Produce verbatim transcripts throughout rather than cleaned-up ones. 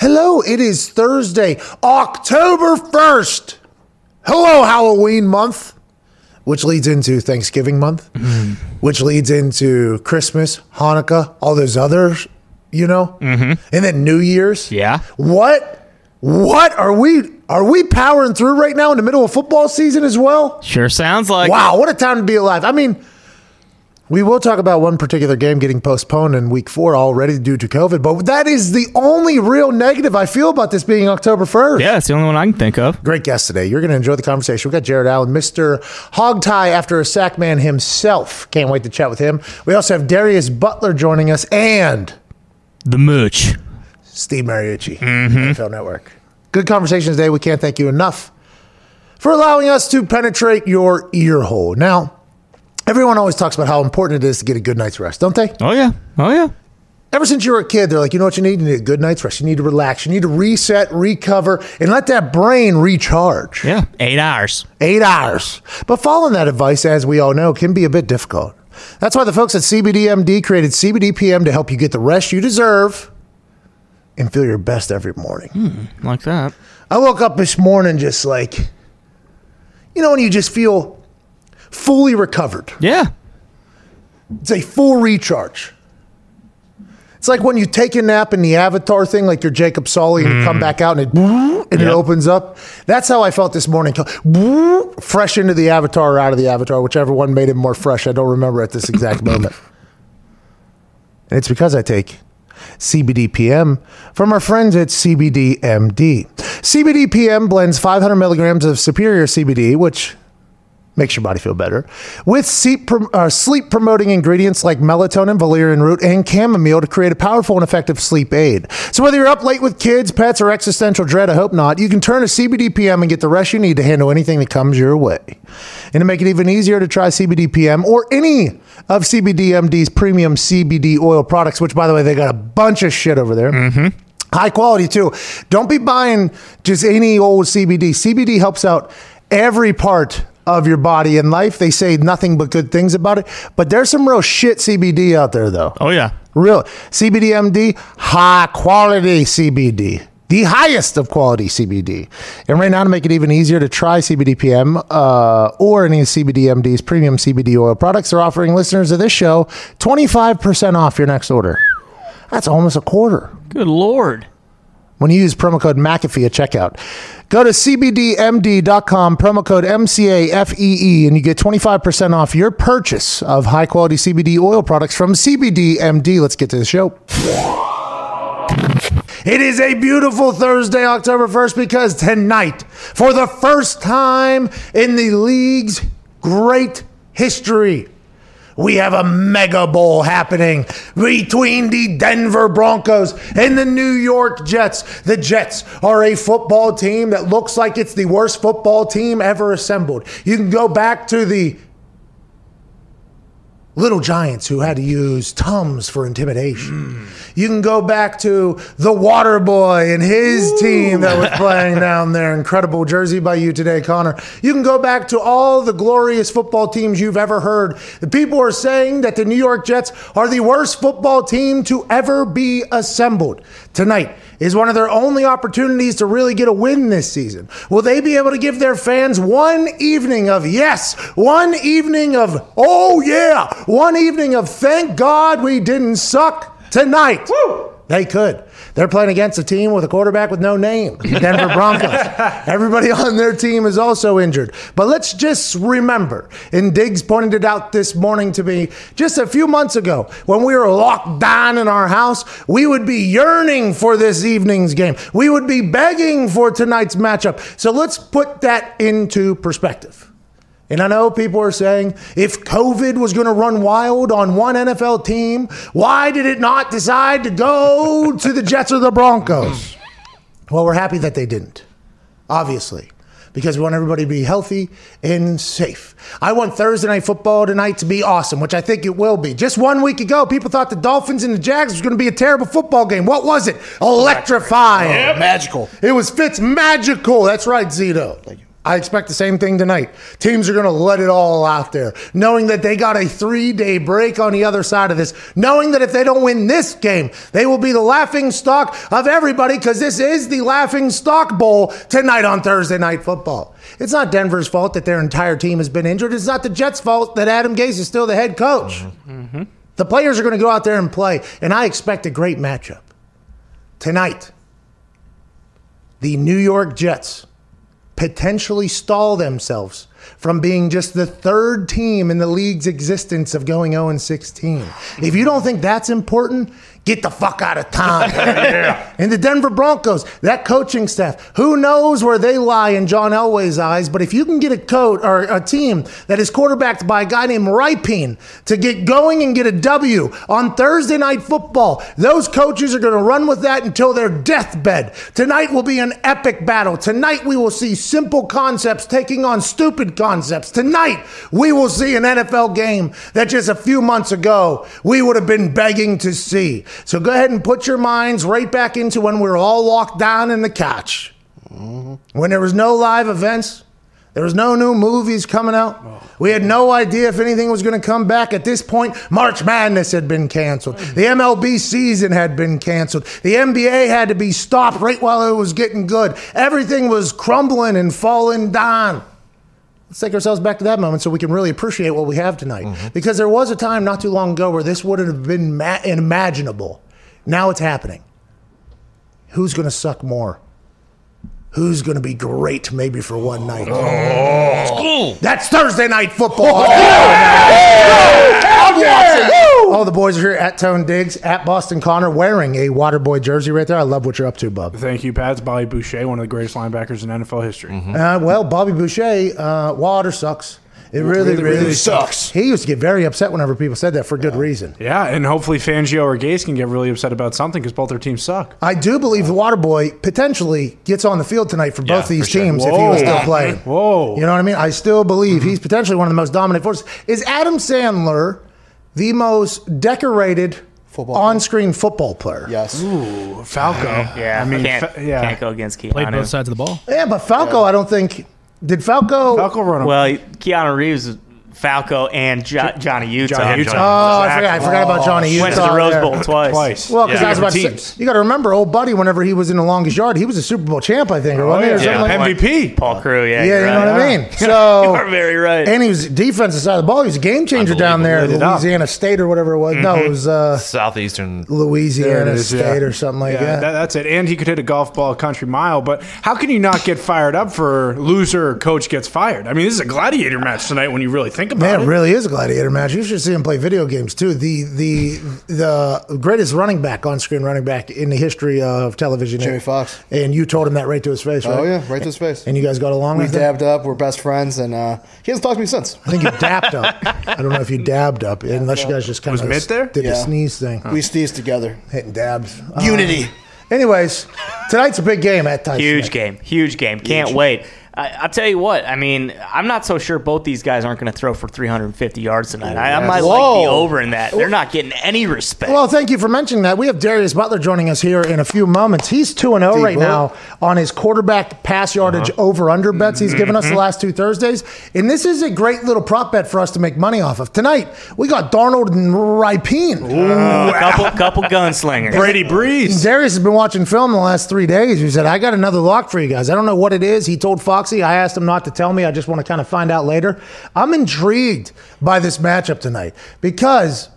Hello, it is Thursday, October first. Hello, Halloween month, which leads into Thanksgiving month, mm-hmm. which leads into Christmas, Hanukkah, all those others, you know, mm-hmm. and then New Year's. Yeah. What? What are we? Are we powering through right now in the middle of football season as well? Sure sounds like. Wow, what a time to be alive. I mean, we will talk about one particular game getting postponed in week four already due to COVID, but that is the only real negative I feel about this being October first. Yeah, it's the only one I can think of. Great guest today. You're going to enjoy the conversation. We've got Jared Allen, Mister Hog Tie after a sack man himself. Can't wait to chat with him. We also have Darius Butler joining us and the Mooch, Steve Mariucci, mm-hmm. N F L Network. Good conversation today. We can't thank you enough for allowing us to penetrate your ear hole. Now, everyone always talks about how important it is to get a good night's rest, don't they? Oh, yeah. Oh, yeah. Ever since you were a kid, they're like, you know what you need? You need a good night's rest. You need to relax. You need to reset, recover, and let that brain recharge. Yeah, eight hours. Eight hours. But following that advice, as we all know, can be a bit difficult. That's why the folks at C B D M D created C B D P M to help you get the rest you deserve and feel your best every morning. Mm, like that. I woke up this morning just like, you know, when you just feel fully recovered. Yeah. It's a full recharge. It's like when you take a nap in the Avatar thing, like you're Jacob Sully, and mm. you come back out and it and yep. it opens up. That's how I felt this morning. Fresh into the Avatar or out of the Avatar, whichever one made it more fresh. I don't remember at this exact moment. And it's because I take C B D P M from our friends at C B D M D. C B D P M blends five hundred milligrams of superior C B D, which makes your body feel better, with sleep, uh, sleep promoting ingredients like melatonin, valerian root, and chamomile to create a powerful and effective sleep aid. So whether you're up late with kids, pets, or existential dread, I hope not, you can turn to C B D P M and get the rest you need to handle anything that comes your way. And to make it even easier to try C B D P M or any of C B D M D's premium C B D oil products, which, by the way, they got a bunch of shit over there. Mm-hmm. High quality, too. Don't be buying just any old C B D. C B D helps out every part of your body and life. They say nothing but good things about it, but there's some real shit C B D out there, though. Oh, yeah. Real. C B D M D, high quality C B D. The highest of quality C B D. And right now, to make it even easier to try C B D P M uh, or any of C B D M D's premium C B D oil products, they're offering listeners of this show twenty-five percent off your next order. That's almost a quarter. Good Lord. When you use promo code McAfee at checkout. Go to C B D M D dot com, promo code M C A F E E, and you get twenty-five percent off your purchase of high-quality C B D oil products from C B D M D. Let's get to the show. It is a beautiful Thursday, October first, because tonight, for the first time in the league's great history, we have a mega bowl happening between the Denver Broncos and the New York Jets. The Jets are a football team that looks like it's the worst football team ever assembled. You can go back to the Little Giants who had to use Tums for intimidation. Mm. You can go back to the Water Boy and his Ooh. team that was playing down there. Incredible jersey by you today, Connor. You can go back to all the glorious football teams you've ever heard. The people are saying that the New York Jets are the worst football team to ever be assembled. Tonight is one of their only opportunities to really get a win this season. Will they be able to give their fans one evening of yes, one evening of oh yeah, one evening of thank God we didn't suck tonight? Woo! They could. They're playing against a team with a quarterback with no name, the Denver Broncos. Everybody on their team is also injured. But let's just remember, and Diggs pointed it out this morning to me, just a few months ago, when we were locked down in our house, we would be yearning for this evening's game. We would be begging for tonight's matchup. So let's put that into perspective. And I know people are saying, if COVID was going to run wild on one N F L team, why did it not decide to go to the Jets or the Broncos? Well, we're happy that they didn't, obviously, because we want everybody to be healthy and safe. I want Thursday Night Football tonight to be awesome, which I think it will be. Just one week ago, people thought the Dolphins and the Jags was going to be a terrible football game. What was it? Electrifying. Yep. Magical. It was Fitz magical. That's right, Zito. Thank you. I expect the same thing tonight. Teams are going to let it all out there, knowing that they got a three-day break on the other side of this, knowing that if they don't win this game, they will be the laughing stock of everybody because this is the laughing stock bowl tonight on Thursday Night Football. It's not Denver's fault that their entire team has been injured. It's not the Jets' fault that Adam Gase is still the head coach. Mm-hmm. The players are going to go out there and play, and I expect a great matchup. Tonight, the New York Jets potentially stall themselves from being just the third team in the league's existence of going oh and sixteen. If you don't think that's important, get the fuck out of town. Yeah. And the Denver Broncos, that coaching staff, who knows where they lie in John Elway's eyes, but if you can get a coach or a team that is quarterbacked by a guy named Ripien to get going and get a W on Thursday Night Football, those coaches are going to run with that until their deathbed. Tonight will be an epic battle. Tonight we will see simple concepts taking on stupid concepts. Tonight we will see an N F L game that just a few months ago we would have been begging to see. So go ahead and put your minds right back into when we were all locked down in the couch. Mm-hmm. When there was no live events, there was no new movies coming out. Oh. We had no idea if anything was going to come back. At this point, March Madness had been canceled. The M L B season had been canceled. The N B A had to be stopped right while it was getting good. Everything was crumbling and falling down. Let's take ourselves back to that moment so we can really appreciate what we have tonight. Mm-hmm. Because there was a time not too long ago where this wouldn't have been ma- unimaginable. Now it's happening. Who's going to suck more? Who's going to be great maybe for one night? Oh. That's Thursday Night Football. Oh. I'm watching. All the boys are here at Tone Diggs, at Boston Connor, wearing a Waterboy jersey right there. I love what you're up to, Bub. Thank you, Pat. It's Bobby Boucher, one of the greatest linebackers in N F L history. Mm-hmm. Uh, well, Bobby Boucher, uh, water sucks. It really, really, really, really sucks. He used to get very upset whenever people said that for good reason. Yeah, and hopefully Fangio or Gase can get really upset about something because both their teams suck. I do believe the Waterboy potentially gets on the field tonight for both yeah, these for teams sure. if he was still playing. Whoa. You know what I mean? I still believe mm-hmm. he's potentially one of the most dominant forces. Is Adam Sandler the most decorated football on-screen player. football player? Yes. Ooh, Falco. Yeah, I mean, can't, fa- yeah. can't go against Keanu. Played both sides of the ball. Yeah, but Falco, yeah. I don't think... Did Falco... Falco run a... Well, Keanu Reeves... Falco and jo- Johnny Utah. Johnny Utah. Oh, I forgot. I forgot about Johnny Utah. Went to the Rose Bowl yeah. twice. Twice. Well, because yeah. I was about to say, you got to remember, old buddy, whenever he was in the longest yard, he was a Super Bowl champ, I think, or wasn't oh, he? Or yeah. like M V P. Paul Crew, yeah. Yeah, you right. know what I mean? So, you are very right. And he was defensive side of the ball. He was a game changer down there at Louisiana State or whatever it was. Mm-hmm. No, it was uh, Southeastern Louisiana is, State yeah. or something like yeah, that. that. That's it. And he could hit a golf ball a country mile. But how can you not get fired up for loser coach gets fired? I mean, this is a gladiator match tonight when you really think about Man, it. it really is a gladiator match. You should see him play video games too. The the the greatest running back, on screen running back in the history of television. Jimmy Fox. And you told him that right to his face, right? Oh yeah, right to his face. And you guys got along. We with dabbed it? up. We're best friends, and uh, he hasn't talked to me since. I think you dapped up. I don't know if you dabbed up, unless you guys just kind was of Mitt there? did yeah. the sneeze thing. We sneezed together. Hitting dabs. Unity. Um, anyways, tonight's a big game at Tyson. Huge game. Huge game. Can't Huge. wait. I, I'll tell you what. I mean, I'm not so sure both these guys aren't going to throw for three hundred fifty yards tonight. I, I might Whoa. like the over in that. They're not getting any respect. Well, thank you for mentioning that. We have Darius Butler joining us here in a few moments. He's two and oh right now on his quarterback pass yardage uh-huh. over-under bets he's given us the last two Thursdays. And this is a great little prop bet for us to make money off of. Tonight, we got Darnold and Ripien. Ooh, a couple, couple gunslingers. Brady Breeze. Darius has been watching film the last three days. He said, I got another lock for you guys. I don't know what it is. He told Foxy. I asked him not to tell me. I just want to kind of find out later. I'm intrigued by this matchup tonight because,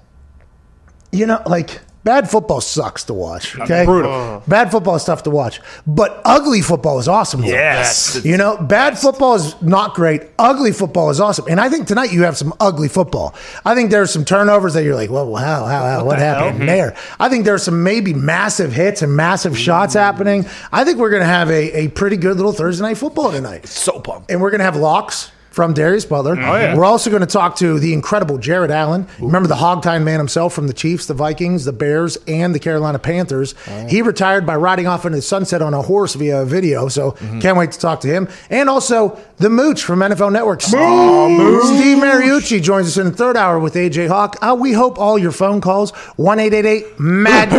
you know, like, bad football sucks to watch, okay? Brutal. Bad football is tough to watch. But ugly football is awesome. Yes. You know, bad football is not great. Ugly football is awesome. And I think tonight you have some ugly football. I think there's some turnovers that you're like, well, how, how, how, what, what happened there? I think there's some maybe massive hits and massive Ooh. shots happening. I think we're going to have a, a pretty good little Thursday night football tonight. So pumped. And we're going to have locks from Darius Butler. Oh, yeah. We're also going to talk to the incredible Jared Allen. Ooh. Remember the hogtie man himself from the Chiefs, the Vikings, the Bears, and the Carolina Panthers. Oh, yeah. He retired by riding off into the sunset on a horse via video, so mm-hmm. can't wait to talk to him. And also the Mooch from N F L Network. Steve, oh, Steve Mariucci joins us in the third hour with A J Hawk. Uh, we hope all your phone calls, one eight eight eight Mad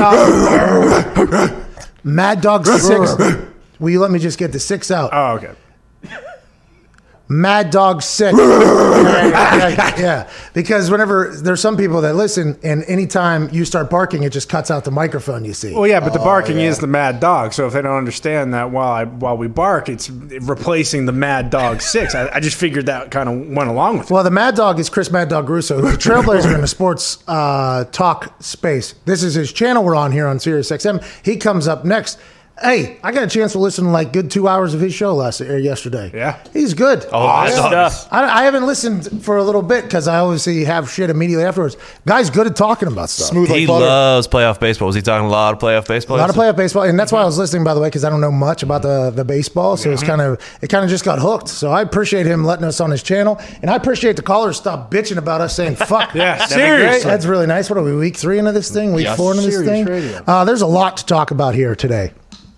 Dog Mad Dog six. Will you let me just get the six out? Oh, okay. Mad Dog Six. yeah, yeah, because whenever there's some people that listen, and anytime you start barking, it just cuts out the microphone. You see. Well, yeah, but the barking yeah. is the Mad Dog. So if they don't understand that while I while we bark, it's replacing the Mad Dog Six. I, I just figured that kind of went along with it. Well, the Mad Dog is Chris Mad Dog Russo, who's a trailblazer in the sports uh, talk space. This is his channel we're on here on Sirius X M. He comes up next. Hey, I got a chance to listen to like good two hours of his show last or yesterday. Yeah. He's good. Oh, good stuff. I, I haven't listened for a little bit because I obviously have shit immediately afterwards. Guy's good at talking about stuff. Smooth He like butter. loves playoff baseball. Was he talking a lot of playoff baseball? A lot of playoff baseball, and that's why I was listening, by the way, because I don't know much about the, the baseball. So it's kind of it kind of just got hooked. So I appreciate him letting us on his channel, and I appreciate the callers stop bitching about us saying fuck. Yeah, That'd be seriously. great. That's really nice. What are we, week three into this thing? Week Yes. four into this Serious thing? radio. Uh, there's a lot to talk about here today.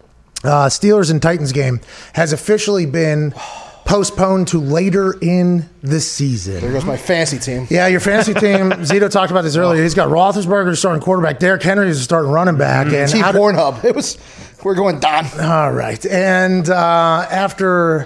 Uh, Steelers and Titans game has officially been postponed to later in the season. There goes my fantasy team. Yeah, your fantasy team, Zito talked about this earlier. He's got Roethlisberger starting quarterback, Derrick Henry is starting running back. And Team how do- Pornhub. It was. We're going down. all right. And uh, after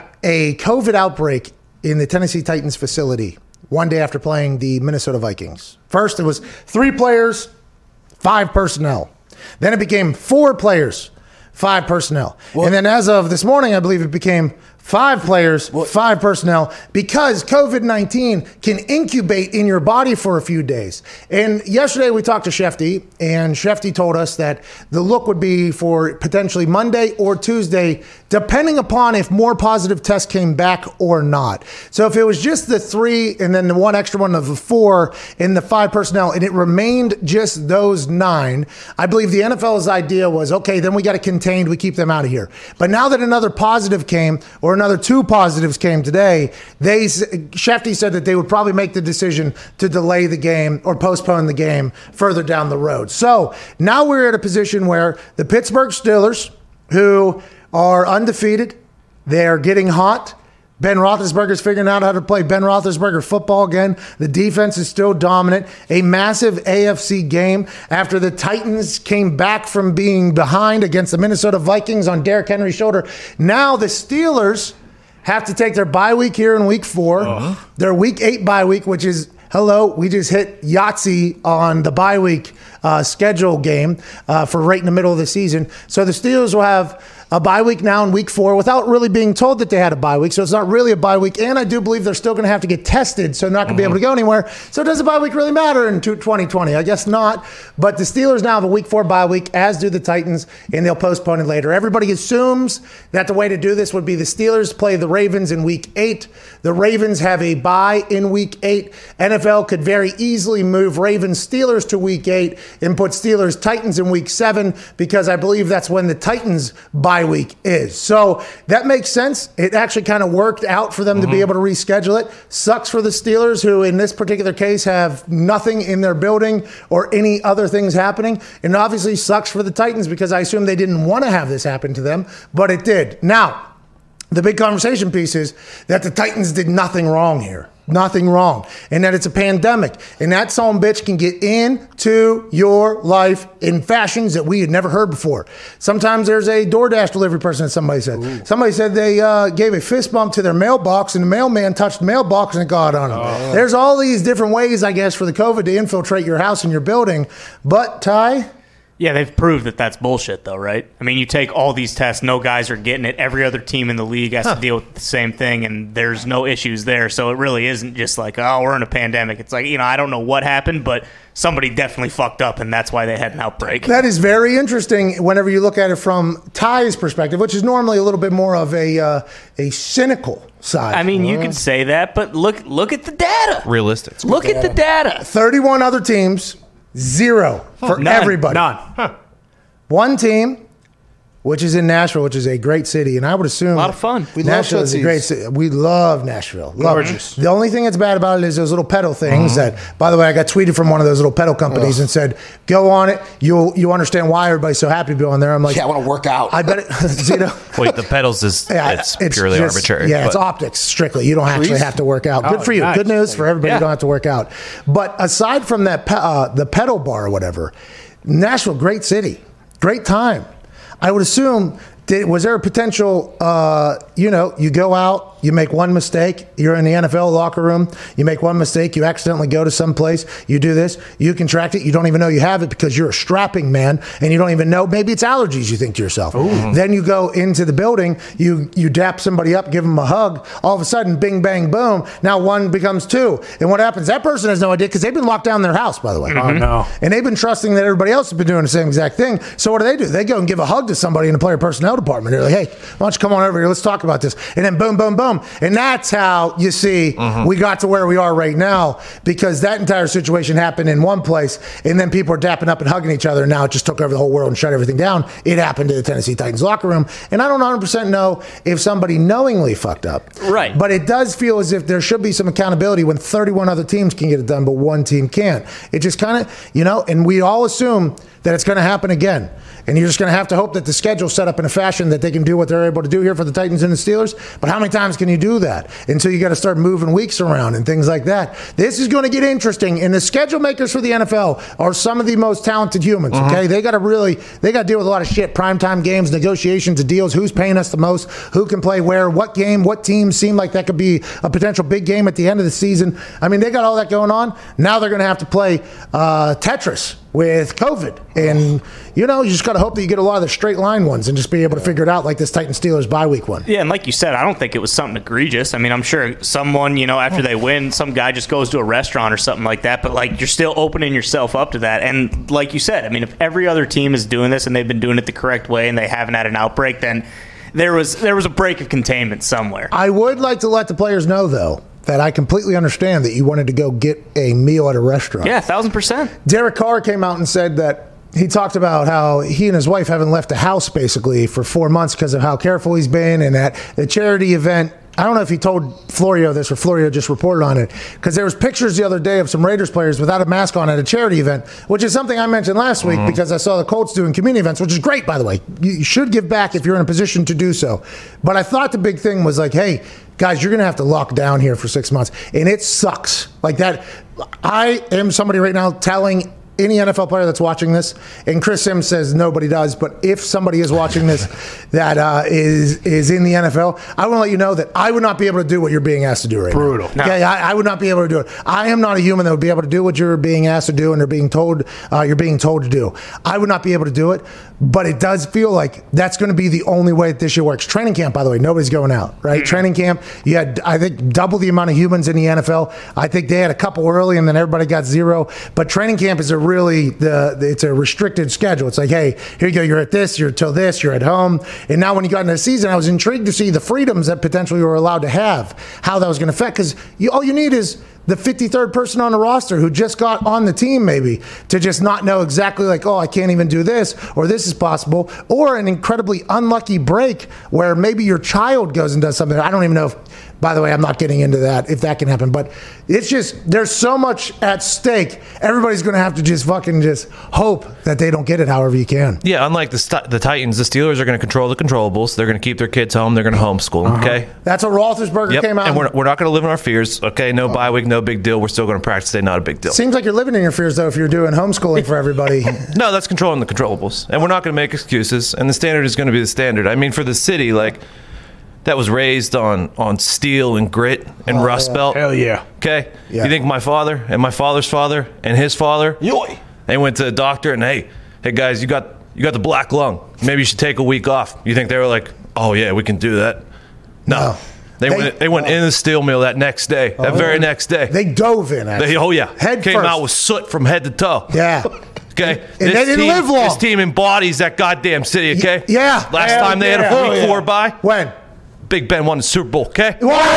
a COVID outbreak in the Tennessee Titans facility, one day after playing the Minnesota Vikings. First, it was three players, five personnel. Then it became four players, five personnel. And then as of this morning, I believe it became five players, five personnel, because COVID nineteen can incubate in your body for a few days. And yesterday we talked to Shefty, and Shefty told us that the look would be for potentially Monday or Tuesday, depending upon if more positive tests came back or not. So if it was just the three and then the one extra one of the four and the five personnel, and it remained just those nine, I believe the N F L's idea was, okay, then we got it contained, we keep them out of here. But now that another positive came, or another two positives came today, they Shefty said that they would probably make the decision to delay the game or postpone the game further down the road. So now we're at a position where the Pittsburgh Steelers, who are undefeated, they're getting hot. Ben Roethlisberger's figuring out how to play Ben Roethlisberger football again. The defense is still dominant. A massive A F C game after the Titans came back from being behind against the Minnesota Vikings on Derrick Henry's shoulder. Now the Steelers have to take their bye week here in week four. Uh-huh. Their week eight bye week, which is, hello, we just hit Yahtzee on the bye week uh, schedule game uh, for right in the middle of the season. So the Steelers will have a bye week now in week four without really being told that they had a bye week. So it's not really a bye week. And I do believe they're still going to have to get tested, so not going to be able to go anywhere. So does a bye week really matter in twenty twenty? I guess not. But the Steelers now have a week four bye week, as do the Titans, and they'll postpone it later. Everybody assumes that the way to do this would be the Steelers play the Ravens in week eight. The Ravens have a bye in week eight. N F L could very easily move Ravens Steelers to week eight and put Steelers Titans in week seven, because I believe that's when the Titans bye week is. So that makes sense. It actually kind of worked out for them mm-hmm. to be able to reschedule it. Sucks for the Steelers, who in this particular case have nothing in their building or any other things happening. And obviously sucks for the Titans, because I assume they didn't want to have this happen to them, but it did. Now, the big conversation piece is that the Titans did nothing wrong here. Nothing wrong. And that it's a pandemic. And that son bitch can get into your life in fashions that we had never heard before. Sometimes there's a DoorDash delivery person that somebody said. Ooh. Somebody said they uh, gave a fist bump to their mailbox, and the mailman touched the mailbox and it got on them. Oh. There's all these different ways, I guess, for the COVID to infiltrate your house and your building. But, Ty... Yeah, they've proved that that's bullshit, though, right? I mean, you take all these tests, no guys are getting it. Every other team in the league has huh. to deal with the same thing, and there's no issues there. So it really isn't just like, oh, we're in a pandemic. It's like, you know, I don't know what happened, but somebody definitely fucked up, and that's why they had an outbreak. That is very interesting whenever you look at it from Ty's perspective, which is normally a little bit more of a uh, a cynical side. I mean, you uh, could say that, but look look at the data. Realistic. Look at the data. thirty-one other teams. Zero for None. everybody. None. Huh. One team, which is in Nashville, which is a great city, and I would assume a lot of fun. We Nashville is a great city. We love Nashville. Love Gorgeous. It. The only thing that's bad about it is those little pedal things. Mm-hmm. That, by the way, I got tweeted from one of those little pedal companies Ugh. and said, "Go on it. You'll you understand why everybody's so happy to be on there." I'm like, "Yeah, I want to work out." I bet it. Zito. Wait, the pedals is yeah, it's, it's purely just, arbitrary. Yeah, but. it's optics strictly. You don't actually have to work out. Good oh, for you. Nice. Good news for everybody. Yeah. You don't have to work out. But aside from that, uh, the pedal bar or whatever, Nashville, great city, great time. I would assume Did, was there a potential, uh, you know, you go out, you make one mistake, you're in the N F L locker room, you make one mistake, you accidentally go to some place, you do this, you contract it, you don't even know you have it because you're a strapping man and you don't even know, maybe it's allergies, you think to yourself. Ooh. Then you go into the building, you, you dap somebody up, give them a hug, all of a sudden, bing, bang, boom, now one becomes two. And what happens? That person has no idea because they've been locked down in their house, by the way. Oh, no. And they've been trusting that everybody else has been doing the same exact thing. So what do they do? They go and give a hug to somebody in the player personnel department. They're like, hey, why don't you come on over here? Let's talk about this. And then boom, boom, boom. And that's how you see mm-hmm. we got to where we are right now because that entire situation happened in one place and then people are dapping up and hugging each other and now it just took over the whole world and shut everything down. It happened to the Tennessee Titans locker room. And I don't one hundred percent know if somebody knowingly fucked up. Right. But it does feel as if there should be some accountability when thirty-one other teams can get it done, but one team can't. It just kind of, you know, and we all assume that it's going to happen again. And you're just going to have to hope that the schedule's set up in a fashion that they can do what they're able to do here for the Titans and the Steelers. But how many times can you do that? Until you got to start moving weeks around and things like that. This is going to get interesting. And the schedule makers for the N F L are some of the most talented humans, mm-hmm. okay? They got to really, they got to deal with a lot of shit. Primetime games, negotiations, deals, who's paying us the most, who can play where, what game, what teams seem like that could be a potential big game at the end of the season. I mean, they got all that going on. Now they're going to have to play uh, Tetris with COVID. And, you know, you just got to hope that you get a lot of the straight line ones and just be able to figure it out like this Titans Steelers bye week one. Yeah, and like you said, I don't think it was something egregious. I mean, I'm sure someone, you know, after they win, some guy just goes to a restaurant or something like that. But, like, you're still opening yourself up to that. And like you said, I mean, if every other team is doing this and they've been doing it the correct way and they haven't had an outbreak, then there was there was a break of containment somewhere. I would like to let the players know, though, that I completely understand that you wanted to go get a meal at a restaurant. Yeah, a thousand percent. Derek Carr came out and said that he talked about how he and his wife haven't left the house basically for four months because of how careful he's been, and that the charity event, I don't know if he told Florio this or Florio just reported on it, because there was pictures the other day of some Raiders players without a mask on at a charity event, which is something I mentioned last week mm-hmm. because I saw the Colts doing community events, which is great, by the way. You should give back if you're in a position to do so. But I thought the big thing was like, hey, guys, you're going to have to lock down here for six months. And it sucks. Like that, I am somebody right now telling any N F L player that's watching this, and Chris Sims says nobody does, but if somebody is watching this that uh, is is in the N F L, I want to let you know that I would not be able to do what you're being asked to do right Brutal. now. Okay, I, I would not be able to do it. I am not a human that would be able to do what you're being asked to do and they're being told uh, you're being told to do. I would not be able to do it, but it does feel like that's going to be the only way that this year works. Training camp, by the way, nobody's going out, right? Mm-hmm. Training camp, you had, I think, double the amount of humans in the N F L. I think they had a couple early and then everybody got zero. But training camp is a really, the it's a restricted schedule. It's like, hey, here you go, you're at this, you're till this, you're at home. And now when you got into the season, I was intrigued to see the freedoms that potentially you were allowed to have, how that was going to affect. Because you, all you need is the fifty-third person on the roster who just got on the team maybe to just not know exactly like, oh, I can't even do this or this is possible, or an incredibly unlucky break where maybe your child goes and does something. I don't even know if, by the way, I'm not getting into that, if that can happen, but it's just, there's so much at stake. Everybody's going to have to just fucking just hope that they don't get it however you can. Yeah, unlike the st- the Titans, the Steelers are going to control the controllables. They're going to keep their kids home. They're going to homeschool, uh-huh. okay? That's what Roethlisberger yep. came out. And we're, we're not going to live in our fears, okay? No oh. bye week, no big deal. We're still going to practice today, not a big deal. Seems like you're living in your fears, though, if you're doing homeschooling for everybody. No, that's controlling the controllables. And we're not going to make excuses, and the standard is going to be the standard. I mean, for the city, like, that was raised on, on steel and grit and oh, Rust yeah. Belt. Hell yeah. Okay? Yeah. You think my father and my father's father and his father, Yoy. they went to the doctor and, hey, hey, guys, you got you got the black lung. Maybe you should take a week off. You think they were like, oh, yeah, we can do that? No. no. They, they went, they went uh, in the steel mill that next day, that oh, very next day. They dove in, actually. They, oh, yeah. Head Came first. out with soot from head to toe. Yeah. Okay? And this they didn't team, live long. This team embodies that goddamn city, okay? Yeah. Last yeah, time they yeah, had a week oh, yeah. four bye. When? Big Ben won the Super Bowl, okay?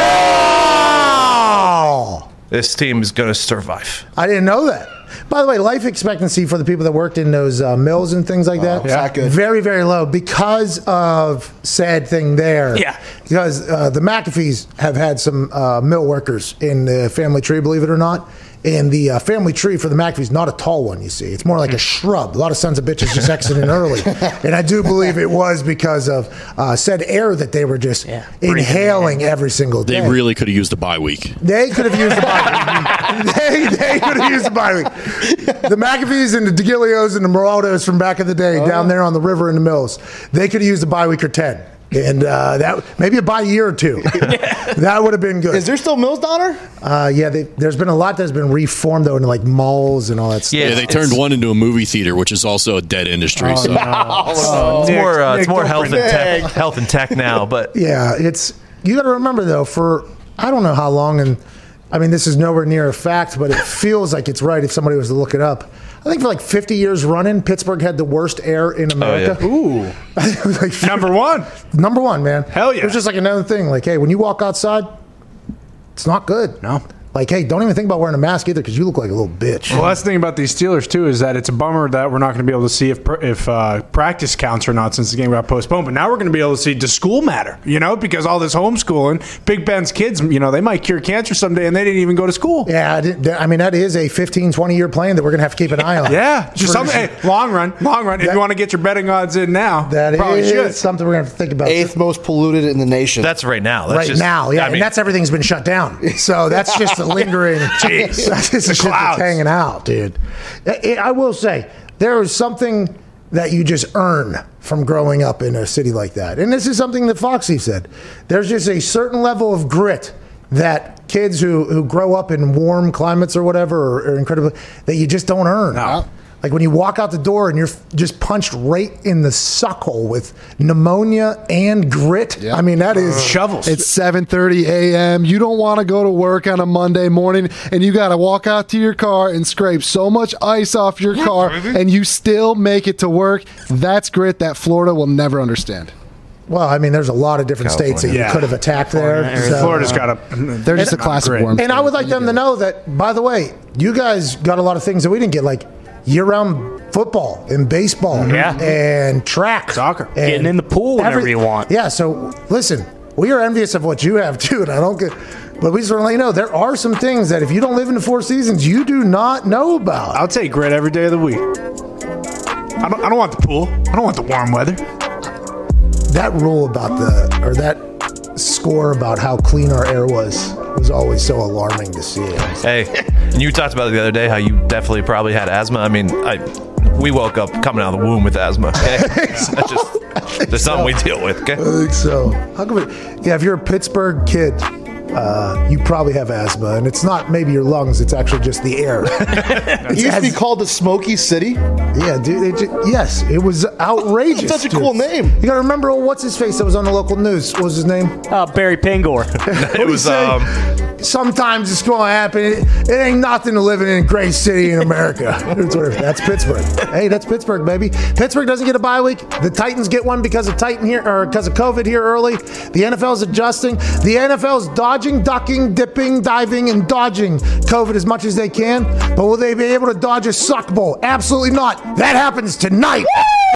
Wow! This team is going to survive. I didn't know that. By the way, life expectancy for the people that worked in those uh, mills and things like that, oh, yeah. good. very, very low because of said thing there. Yeah. Because uh, the McAfees have had some uh, mill workers in the family tree, believe it or not. And the uh, family tree for the McAfee is not a tall one, you see. It's more like a shrub. A lot of sons of bitches just exiting early. And I do believe it was because of uh, said air that they were just Yeah. inhaling every single day. They really could have used a bye week. They could have used the bye week. they, they could have used the bye week. The McAfees and the DeGilios and the Moraldos from back in the day down there on the river in the mills, they could have used a bye week or ten. And uh, that maybe a bye year or two. That would have been good. Is there still Mills down there? Uh, yeah, they, there's been a lot that's been reformed though into like malls and all that stuff. Yeah, Yeah, they turned one into a movie theater, which is also a dead industry. so. It's more, uh, it's Nick, more don't health and bring tech, health and tech now. But Yeah, it's you got to remember though. For I don't know how long, and I mean this is nowhere near a fact, but it feels like it's right if somebody was to look it up. I think for like fifty years running, Pittsburgh had the worst air in America. yeah. Ooh. It was like Number one. number one, man. Hell yeah. It was just like another thing. Like, hey, when you walk outside, it's not good. No. Like, hey, don't even think about wearing a mask either because you look like a little bitch. Well, that's the thing about these Steelers, too, is that it's a bummer that we're not going to be able to see if if uh, practice counts or not since the game got postponed. But now we're going to be able to see, does school matter? You know, because all this homeschooling, Big Ben's kids, you know, they might cure cancer someday and they didn't even go to school. Yeah, I, did, I mean, that is a fifteen, twenty year plan that we're going to have to keep an eye on. Yeah, just For something. sure. Hey, long run, long run. If That- you want to get your betting odds in now, That probably is should. something we're going to have to think about. Eighth most polluted in the nation. that's right now. That's right just, now, yeah, I mean, and that's everything's been shut down. So that's just a lingering. Jeez. That's just the The shit that's clouds. hanging out, dude. I I will say there is something that you just earn from growing up in a city like that, and this is something that Foxy said. There's just a certain level of grit that kids who, who grow up in warm climates or whatever are, are incredibly that you just don't earn. No. Like when you walk out the door and you're f- just punched right in the suckhole with pneumonia and grit. Yeah. I mean, that is Shovels. It's seven thirty a.m. You don't want to go to work on a Monday morning, and you got to walk out to your car and scrape so much ice off your car, and you still make it to work. That's grit that Florida will never understand. Well, I mean, there's a lot of different states that you Yeah. could have attacked there. So, Florida's uh, got a. They're just a classic great. warm. And I would like them to know that, by the way, you guys got a lot of things that we didn't get, like year-round football and baseball Yeah. and track. Soccer. and Getting in the pool whenever every- you want. Yeah, so listen, we are envious of what you have, too, and I don't get... But we just want to let you know, there are some things that if you don't live in the Four Seasons, you do not know about. I'll take grit every day of the week. I don't, I don't want the pool. I don't want the warm weather. That rule about the... or that score about how clean our air was was always so alarming to see. Hey, and you talked about it the other day how you definitely probably had asthma. I mean, I we woke up coming out of the womb with asthma. Okay? That's just there's something we deal with. Okay. I think so. How come it, yeah, if you're a Pittsburgh kid, uh, you probably have asthma, and it's not maybe your lungs; it's actually just the air. it used to be called the Smoky City. Yeah, dude. It ju- yes, it was outrageous. Such a dude. cool name. You gotta remember, oh, what's his face that was on the local news? What was his name? Uh, Barry Pangor. It was say? um Sometimes it's going to happen. It, it ain't nothing to living in a great city in America. That's, what it- that's Pittsburgh. Hey, that's Pittsburgh, baby. Pittsburgh doesn't get a bye week. The Titans get one because of Titan here or because of COVID here early. The N F L's adjusting. The N F L's dodging, ducking, dipping, diving, and dodging COVID as much as they can. But will they be able to dodge a suck bowl? Absolutely not. That happens tonight.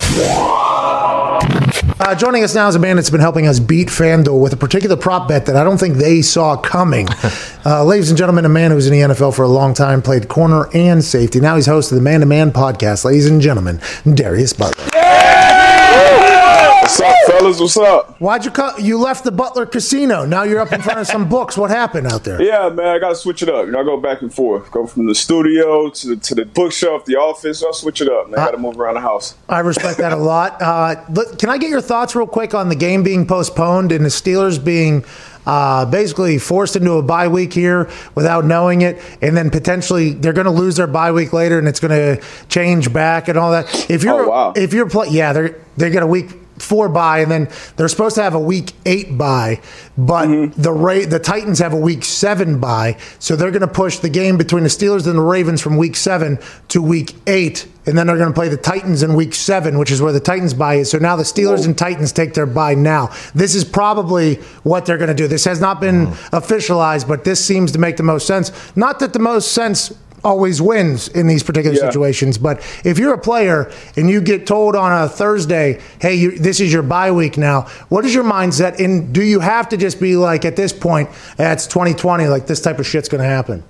Uh, joining us now is a man that's been helping us beat FanDuel with a particular prop bet that I don't think they saw coming. Uh, ladies and gentlemen, a man who was in the N F L for a long time, played corner and safety. Now he's host of the Man to Man podcast. Ladies and gentlemen, Darius Butler. What's up, fellas? What's up? Why'd you cut? You left the Butler Casino. Now you're up in front of some books. What happened out there? Yeah, man, I gotta switch it up. You know, I go back and forth. Go from the studio to the, to the bookshelf, the office. I'll switch it up, man. I gotta move around the house. I respect that a lot. Uh, but can I get your thoughts real quick on the game being postponed and the Steelers being uh, basically forced into a bye week here without knowing it, and then potentially they're going to lose their bye week later, and it's going to change back and all that. If you're, Oh, wow. if you're play, yeah, they're they get a week four bye, and then they're supposed to have a week eight bye, but Mm-hmm. the Ra- the Titans have a week seven bye, so they're going to push the game between the Steelers and the Ravens from week seven to week eight, and then they're going to play the Titans in week seven, which is where the Titans bye is. So now the Steelers and Titans take their bye now. This is probably what they're going to do. This has not been officialized, but this seems to make the most sense. Not that the most sense always wins in these particular Yeah. situations. But if you're a player and you get told on a Thursday, hey, you, this is your bye week now, what is your mindset? And do you have to just be like, at this point, that's twenty twenty, like this type of shit's going to happen?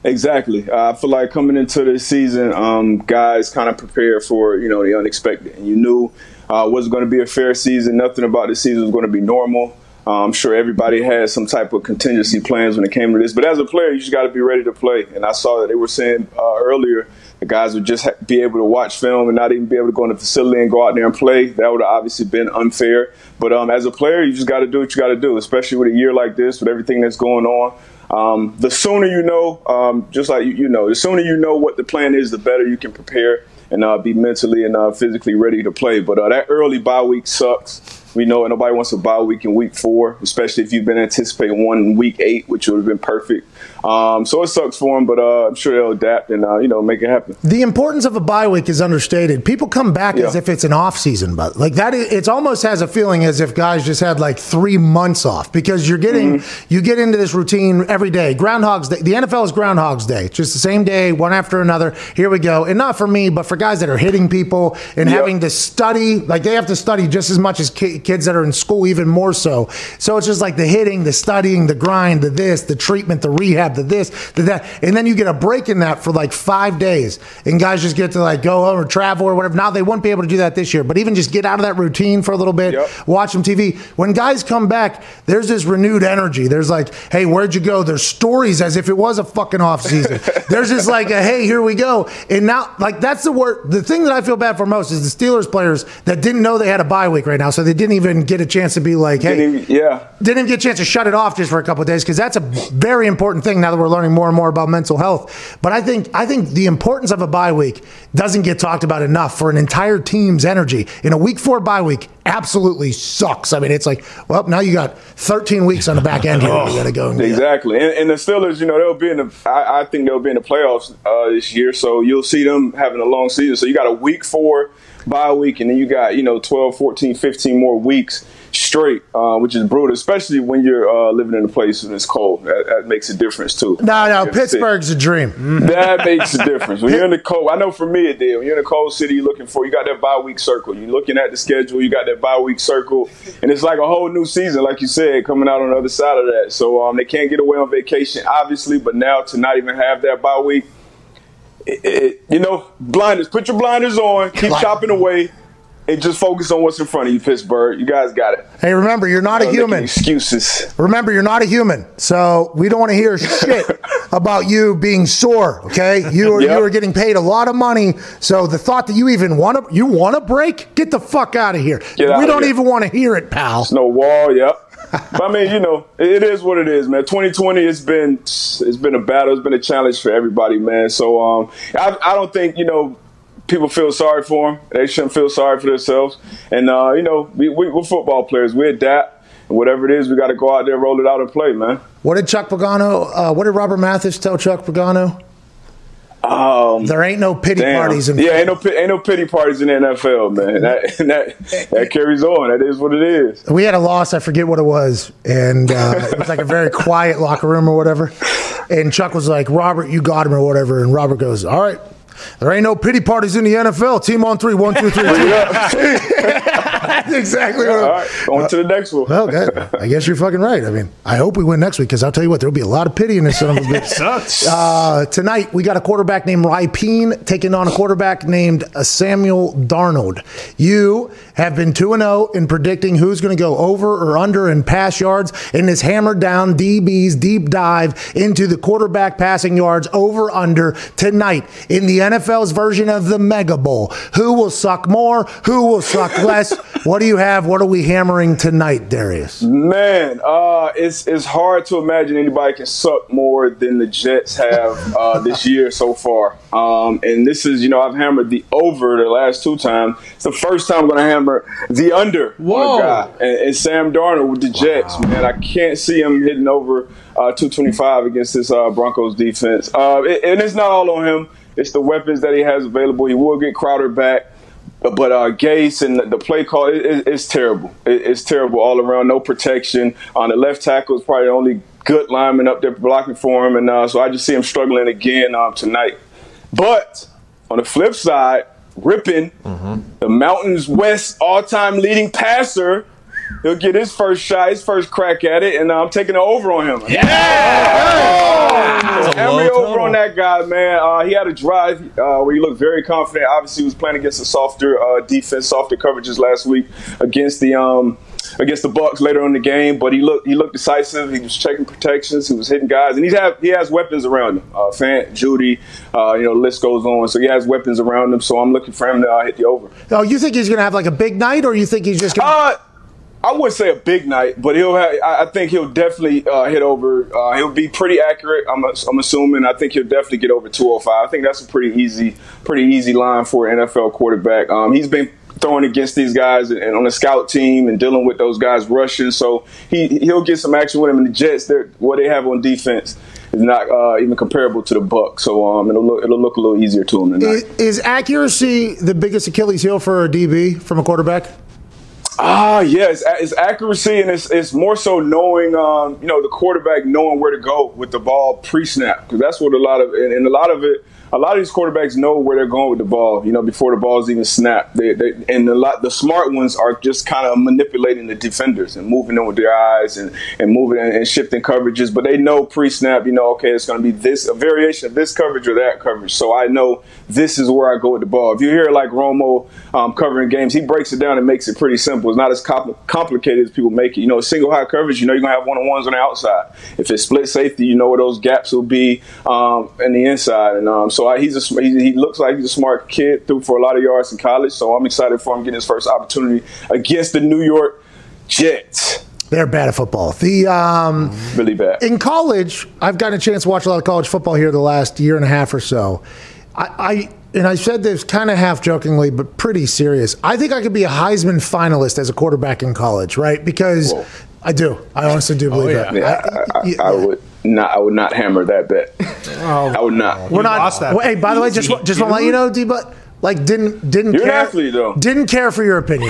Exactly. Uh, I feel like coming into this season, um, guys kind of prepared for, you know, the unexpected. And you knew uh, it wasn't going to be a fair season. Nothing about the season was going to be normal. Uh, I'm sure everybody had some type of contingency plans when it came to this. But as a player, you just got to be ready to play. And I saw that they were saying uh, earlier the guys would just ha- be able to watch film and not even be able to go in the facility and go out there and play. That would have obviously been unfair. But um, as a player, you just got to do what you got to do, especially with a year like this, with everything that's going on. Um, the sooner you know, um, just like you, you know, the sooner you know what the plan is, the better you can prepare and uh, be mentally and uh, physically ready to play. But uh, that early bye week sucks. We know nobody wants a bye week in week four, especially if you've been anticipating one in week eight, which would have been perfect. Um, so it sucks for them, but uh, I'm sure they'll adapt and uh, you know make it happen. The importance of a bye week is understated. People come back yeah. as if it's an off season, but like that, it almost has a feeling as if guys just had like three months off because you're getting mm-hmm. you get into this routine every day. Groundhog's Day. The N F L is Groundhog's Day. It's just the same day, one after another. Here we go, and not for me, but for guys that are hitting people and yep. having to study. Like they have to study just as much as ki- kids that are in school, even more so. So it's just like the hitting, the studying, the grind, the this, the treatment, the rehab, the this, the that. And then you get a break in that for like five days. And guys just get to like go home or travel or whatever. Now they won't be able to do that this year, but even just get out of that routine for a little bit, yep. watch some T V. When guys come back, there's this renewed energy. There's like, hey, where'd you go? There's stories as if it was a fucking off season. There's just like a, hey, here we go. And now, like, that's the word. The thing that I feel bad for most is the Steelers players that didn't know they had a bye week right now. So they didn't even get a chance to be like, hey, didn't even, yeah. didn't even get a chance to shut it off just for a couple of days because that's a very important thing now that we're learning more and more about mental health. But I think I think the importance of a bye week doesn't get talked about enough for an entire team's energy. In a week four bye week absolutely sucks. I mean, it's like, well, now you got thirteen weeks on the back end here. oh, you got to go. And exactly. And, and the Steelers, you know, they'll be in the, I, I think they'll be in the playoffs uh, this year. So you'll see them having a long season. So you got a week four bye week, and then you got, you know, twelve, fourteen, fifteen more weeks straight, uh, which is brutal, especially when you're uh, living in a place and it's cold. That, that makes a difference, too. No, no, Pittsburgh's a dream. That makes a difference. When you're in the cold, I know for me it did. When you're in a cold city, you're looking for, you got that bye week circle. You're looking at the schedule, you got that bye week circle, and it's like a whole new season, like you said, coming out on the other side of that. So um, they can't get away on vacation, obviously, but now to not even have that bye week, it, it, you know, blinders, put your blinders on, keep chopping away. And just focus on what's in front of you, Pittsburgh. You guys got it. Hey, remember, you're not a human. Excuses. Remember, you're not a human. So we don't want to hear shit about you being sore, okay? You are, yep. you are getting paid a lot of money. So the thought that you even want to you want to break, get the fuck out of here. Get we don't here. even want to hear it, pal. There's no wall, yep. But I mean, you know, it is what it is, man. twenty twenty, it's been it's been a battle. It's been a challenge for everybody, man. So um, I, I don't think, you know, people feel sorry for them. They shouldn't feel sorry for themselves. And, uh, you know, we, we, we're football players. We adapt. And whatever it is, we got to go out there, roll it out, and play, man. What did Chuck Pagano, uh, what did Robert Mathis tell Chuck Pagano? Um, there ain't no pity damn. parties. In yeah, ain't no, ain't no pity parties in the N F L, man. That, that, that carries on. That is what it is. We had a loss. I forget what it was. And uh, it was like a very quiet locker room or whatever. And Chuck was like, Robert, you got him or whatever. And Robert goes, all right. There ain't no pity parties in the N F L. Team on three. One, two, three, two. That's exactly what All right, on to the next one. Well, okay. I guess you're fucking right. I mean, I hope we win next week because I'll tell you what, there'll be a lot of pity in this son of a bitch. Sucks. Uh, tonight, we got a quarterback named Ripien taking on a quarterback named Samuel Darnold. You have been two and oh in predicting who's going to go over or under in pass yards in this hammered down D B's deep dive into the quarterback passing yards over under tonight in the N F L's version of the Mega Bowl. Who will suck more? Who will suck less? What do you have? What are we hammering tonight, Darius? Man, uh, it's it's hard to imagine anybody can suck more than the Jets have uh, this year so far. Um, and this is, you know, I've hammered the over the last two times. It's the first time I'm going to hammer the under. Whoa. On a guy. And, and Sam Darnold with the Jets, wow. man. I can't see him hitting over uh, two twenty-five against this uh, Broncos defense. Uh, it, and it's not all on him. It's the weapons that he has available. He will get Crowder back. But uh, Gase and the, the play call, it, it, it's terrible. It, it's terrible all around. No protection. On the left tackle is probably the only good lineman up there blocking for him. And uh, so I just see him struggling again um, tonight. But on the flip side, Ripien, mm-hmm. the Mountains West all-time leading passer, he'll get his first shot, his first crack at it, and uh, I'm taking the over on him. Yeah! Oh! Emory over on that guy, man. Uh, he had a drive uh, where he looked very confident. Obviously, he was playing against a softer uh, defense, softer coverages last week against the um, against the Bucs later on in the game. But he looked he looked decisive. He was checking protections. He was hitting guys, and he's have he has weapons around him. Uh, Fant, Judy, uh, you know, the list goes on. So he has weapons around him. So I'm looking for him to uh, hit the over. Oh, you think he's going to have like a big night, or you think he's just going? Uh, I wouldn't say a big night, but he'll have, I think he'll definitely uh, hit over. Uh, he'll be pretty accurate. I'm, I'm assuming. I think he'll definitely get over two oh five. I think that's a pretty easy, pretty easy line for an N F L quarterback. Um, he's been throwing against these guys and, and on the scout team and dealing with those guys rushing, so he he'll get some action with him. And the Jets, what they have on defense is not uh, even comparable to the Bucs, so um, it'll look it'll look a little easier to him tonight. Is, is accuracy the biggest Achilles heel for a D B from a quarterback? Ah, yeah, it's, it's accuracy, and it's it's more so knowing, um, you know, the quarterback knowing where to go with the ball pre-snap, because that's what a lot of, and, and a lot of it, a lot of these quarterbacks know where they're going with the ball, you know, before the ball's even snapped. They, they, and a lot, the smart ones are just kind of manipulating the defenders and moving them with their eyes and, and moving and, and shifting coverages. But they know pre-snap, you know, okay, it's going to be this, a variation of this coverage or that coverage. So I know this is where I go with the ball. If you hear like Romo um, covering games, he breaks it down and makes it pretty simple. It's not as compl- complicated as people make it. You know, single high coverage, you know, you're going to have one-on-ones on the outside. If it's split safety, you know where those gaps will be um, in the inside. And um, so I, he's a, he, he looks like he's a smart kid, threw for a lot of yards in college. So I'm excited for him getting his first opportunity against the New York Jets. They're bad at football. The um, really bad. In college, I've gotten a chance to watch a lot of college football here the last year and a half or so. I, I and I said this kind of half jokingly, but pretty serious. I think I could be a Heisman finalist as a quarterback in college, right? Because Whoa. I do. I honestly do believe oh, yeah. that. Yeah, I, I, yeah. I would not. I would not hammer that bet. Oh, I would not. We're not. Lost that well, hey, by the way, just just want to let you know, D. But like, didn't didn't You're care. an athlete, though. Didn't care for your opinion.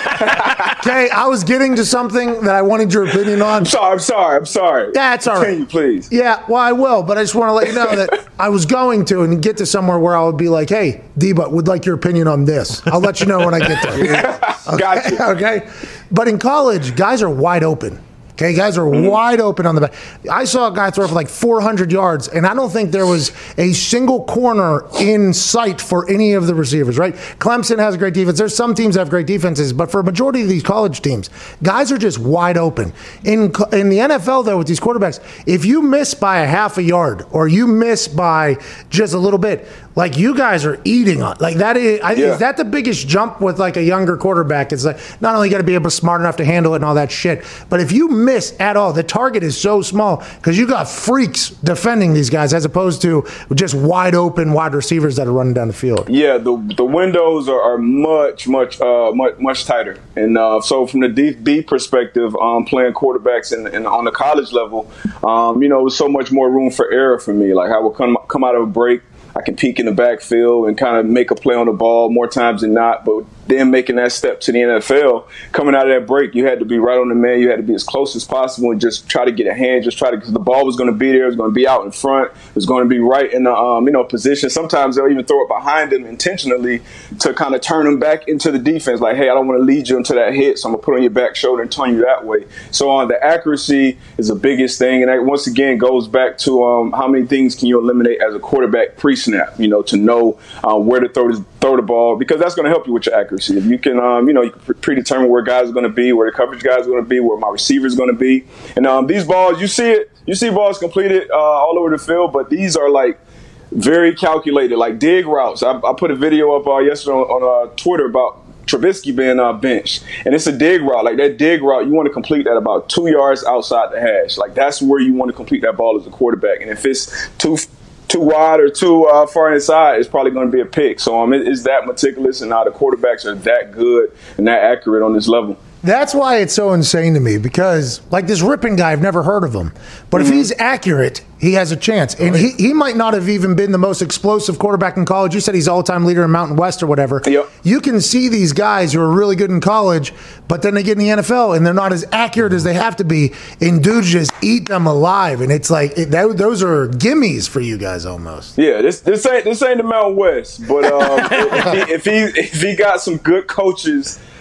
Okay, I was getting to something that I wanted your opinion on. I'm sorry. I'm sorry. I'm sorry. That's all right. Continue, please. Yeah, well, I will, but I just want to let you know that I was going to and get to somewhere where I would be like, hey, D-But, would like your opinion on this. I'll let you know when I get there. Okay? Gotcha. Okay? But in college, guys are wide open. Okay, guys are mm-hmm. wide open on the back. I saw a guy throw for like four hundred yards, and I don't think there was a single corner in sight for any of the receivers, right? Clemson has a great defense. There's some teams that have great defenses, but for a majority of these college teams, guys are just wide open. In in the N F L, though, with these quarterbacks, if you miss by a half a yard or you miss by just a little bit, like you guys are eating on. Like that is, I, yeah. is that the biggest jump with like a younger quarterback? It's like not only got to be able smart enough to handle it and all that shit, but if you miss at all, the target is so small because you got freaks defending these guys as opposed to just wide open wide receivers that are running down the field. Yeah, the the windows are, are much much uh, much much tighter, and uh, so from the D B perspective, um, playing quarterbacks and in, in, on the college level, um, you know, there's so much more room for error for me. Like I will come come out of a break. I can peek in the backfield and kind of make a play on the ball more times than not. But then making that step to the N F L, coming out of that break, you had to be right on the man. You had to be as close as possible and just try to get a hand, just try to, because the ball was going to be there. It was going to be out in front. It was going to be right in the um, you know position. Sometimes they'll even throw it behind him intentionally to kind of turn him back into the defense. Like, hey, I don't want to lead you into that hit, so I'm going to put on your back shoulder and turn you that way. So on uh, the accuracy is the biggest thing. And that once again goes back to um, how many things can you eliminate as a quarterback pre-snap, you know, to know uh, where to throw, this, throw the ball, because that's going to help you with your accuracy. If you can, um, you know, you can predetermine where guys are going to be, where the coverage guys are going to be, where my receiver is going to be. And um, these balls, you see it, you see balls completed uh, all over the field, but these are like very calculated, like dig routes. I, I put a video up uh, yesterday on, on uh, Twitter about Trubisky being uh, benched, and it's a dig route. Like that dig route, you want to complete that about two yards outside the hash. Like that's where you want to complete that ball as a quarterback. And if it's too too wide or too uh, far inside, it's probably going to be a pick. So um, it, it's that meticulous, and now the quarterbacks are that good and that accurate on this level. That's why it's so insane to me, because like this Rippin guy, I've never heard of him. But mm-hmm. if he's accurate, he has a chance. And he, he might not have even been the most explosive quarterback in college. You said he's all-time leader in Mountain West or whatever. Yep. You can see these guys who are really good in college, but then they get in the N F L and they're not as accurate as they have to be. And dudes just eat them alive. And it's like, it, that, those are gimmies for you guys almost. Yeah, this this ain't this ain't the Mountain West. But um, if, he, if, he, if he got some good coaches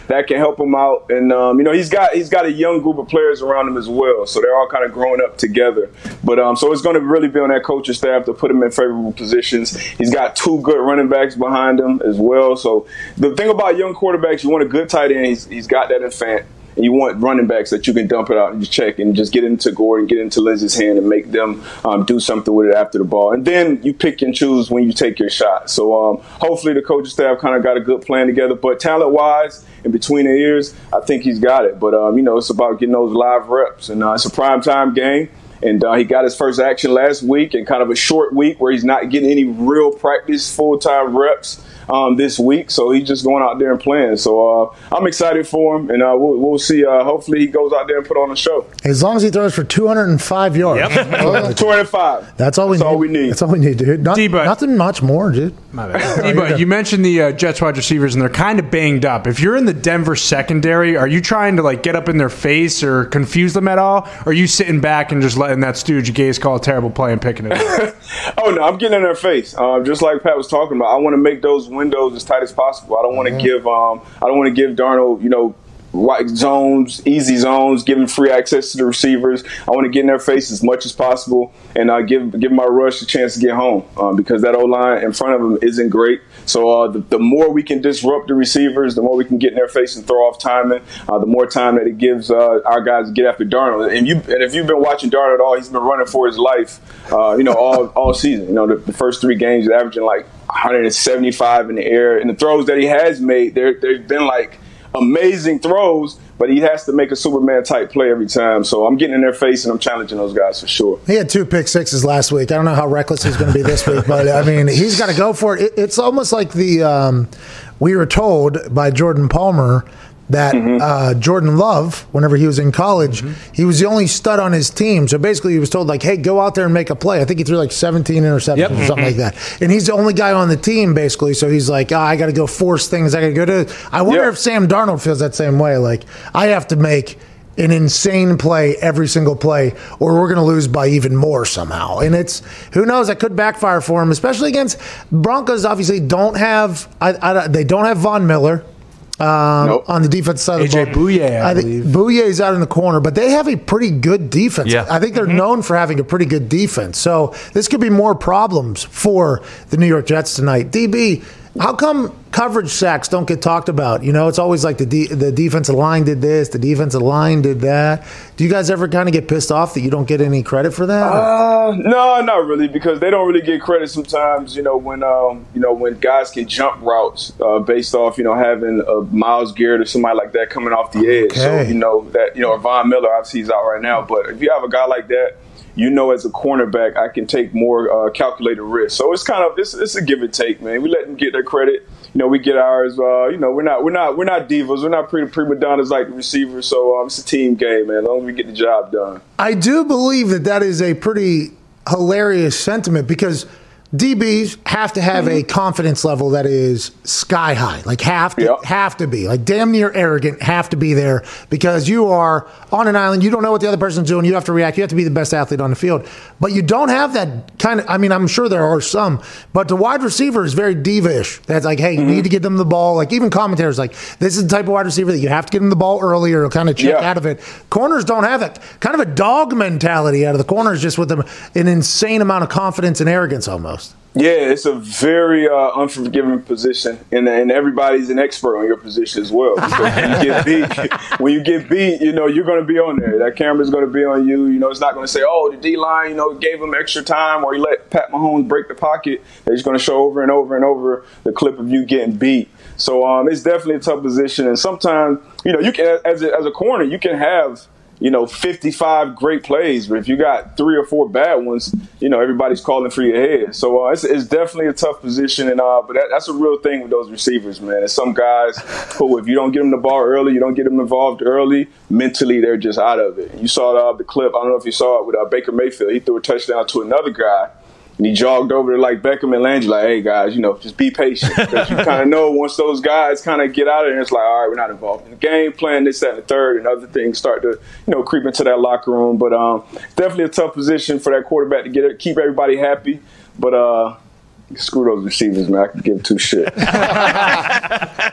that can help him out. And um, you know, he's got he's got a young group of players around him as well, so they're all kind of growing up together. But um, so it's going to really be on that coaching staff to put him in favorable positions. He's got two good running backs behind him as well. So the thing about young quarterbacks, you want a good tight end. He's, he's got that in Fant. And you want running backs that you can dump it out and just check and just get into Gordon, get into Lindsey's hand and make them um, do something with it after the ball. And then you pick and choose when you take your shot. So um, hopefully the coaching staff kind of got a good plan together. But talent-wise, in between the ears, I think he's got it. But, um, you know, it's about getting those live reps. And uh, it's a primetime game. And uh, he got his first action last week and kind of a short week where he's not getting any real practice, full-time reps um, this week. So he's just going out there and playing. So uh, I'm excited for him, and uh, we'll, we'll see. Uh, hopefully he goes out there and put on a show. As long as he throws for two hundred five yards. Yep. two hundred five. That's all we That's need. all we need. That's all we need, dude. Not, D-Bud. nothing much more, dude. My bad. D-Bud, you mentioned the uh, Jets wide receivers, and they're kind of banged up. If you're in the Denver secondary, are you trying to like get up in their face or confuse them at all? Or are you sitting back and just letting that stooge Gase call a terrible play and picking it up? Oh, no, I'm getting in their face. Um, just like Pat was talking about, I want to make those windows as tight as possible. I don't want to mm-hmm. give um, I don't want to give Darnold, you know, white zones, easy zones, giving free access to the receivers. I want to get in their face as much as possible and uh, give give my rush a chance to get home um, because that O-line in front of them isn't great. So uh, the, the more we can disrupt the receivers, the more we can get in their face and throw off timing, uh, the more time that it gives uh, our guys to get after Darnold. And, you, and if you've been watching Darnold at all, he's been running for his life, uh, you know, all all season. You know, the, the first three games, he's averaging like one hundred seventy-five in the air. And the throws that he has made, they've been like amazing throws, but he has to make a Superman type play every time. So I'm getting in their face and I'm challenging those guys for sure. He had two pick sixes last week. I don't know how reckless he's going to be this week, but I mean, he's got to go for it. it. It's almost like the um, we were told by Jordan Palmer that mm-hmm. uh, Jordan Love, whenever he was in college, mm-hmm. he was the only stud on his team. So basically he was told, like, hey, go out there and make a play. I think he threw like seventeen interceptions yep. or something mm-hmm. like that. And he's the only guy on the team, basically. So he's like, oh, I got to go force things. I got to go to – I wonder yep. if Sam Darnold feels that same way. Like, I have to make – an insane play every single play, or we're going to lose by even more somehow. And it's, who knows, that could backfire for him, especially against Broncos. Obviously don't have, I, I, they don't have Von Miller. Um, nope. On the defensive side of the ball. A J Bouye, I, I believe. Bouye's out in the corner, but they have a pretty good defense. Yeah. I think they're mm-hmm. known for having a pretty good defense. So this could be more problems for the New York Jets tonight. D B, how come coverage sacks don't get talked about? You know, it's always like the de- the defensive line did this, the defensive line did that. Do you guys ever kind of get pissed off that you don't get any credit for that? Uh, no, not really, because they don't really get credit sometimes. You know, when um, you know when guys can jump routes uh, based off you know having a Myles Garrett or somebody like that coming off the edge. Okay. So you know that you know Von Miller, obviously he's out right now, but if you have a guy like that, you know, as a cornerback, I can take more uh, calculated risks. So it's kind of it's, it's a give and take, man. We let them get their credit. You know, we get ours. Uh, you know, we're not we're not we're not divas. We're not pretty prima donnas like the receivers. So um, it's a team game, man. As long as we get the job done. I do believe that that is a pretty hilarious sentiment because D Bs have to have mm-hmm. a confidence level that is sky high, like have to yep. have to be like damn near arrogant, have to be there because you are on an island. You don't know what the other person's doing. You have to react. You have to be the best athlete on the field, but you don't have that kind of. I mean, I'm sure there are some, but the wide receiver is very diva-ish. That's like, hey, you mm-hmm. need to get them the ball. Like even commentators, like this is the type of wide receiver that you have to get them the ball earlier or kind of check yeah. out of it. Corners don't have that kind of a dog mentality out of the corners, just with them, an insane amount of confidence and arrogance almost. Yeah, it's a very uh, unforgiving position, and, and everybody's an expert on your position as well. Because when you get beat, when you get beat, you know you're going to be on there. That camera's going to be on you. You know, it's not going to say, "Oh, the D line, you know, gave him extra time," or "He let Pat Mahomes break the pocket." They're just going to show over and over and over the clip of you getting beat. So um, it's definitely a tough position, and sometimes, you know, you can as a, as a corner, you can have, you know, fifty-five great plays, but if you got three or four bad ones, you know, everybody's calling for your head. So uh, it's, it's definitely a tough position, and uh, but that, that's a real thing with those receivers, man. And some guys who, if you don't get them the ball early, you don't get them involved early, mentally they're just out of it. You saw uh, the clip, I don't know if you saw it with uh, Baker Mayfield. He threw a touchdown to another guy, and he jogged over to like Beckham and Landry, like, hey, guys, you know, just be patient. Because you kind of know once those guys kind of get out of there, it's like, all right, we're not involved in the game, playing this, that, and the third, and other things start to, you know, creep into that locker room. But um, definitely a tough position for that quarterback to get it, keep everybody happy. But uh, screw those receivers, man. I can give two shit.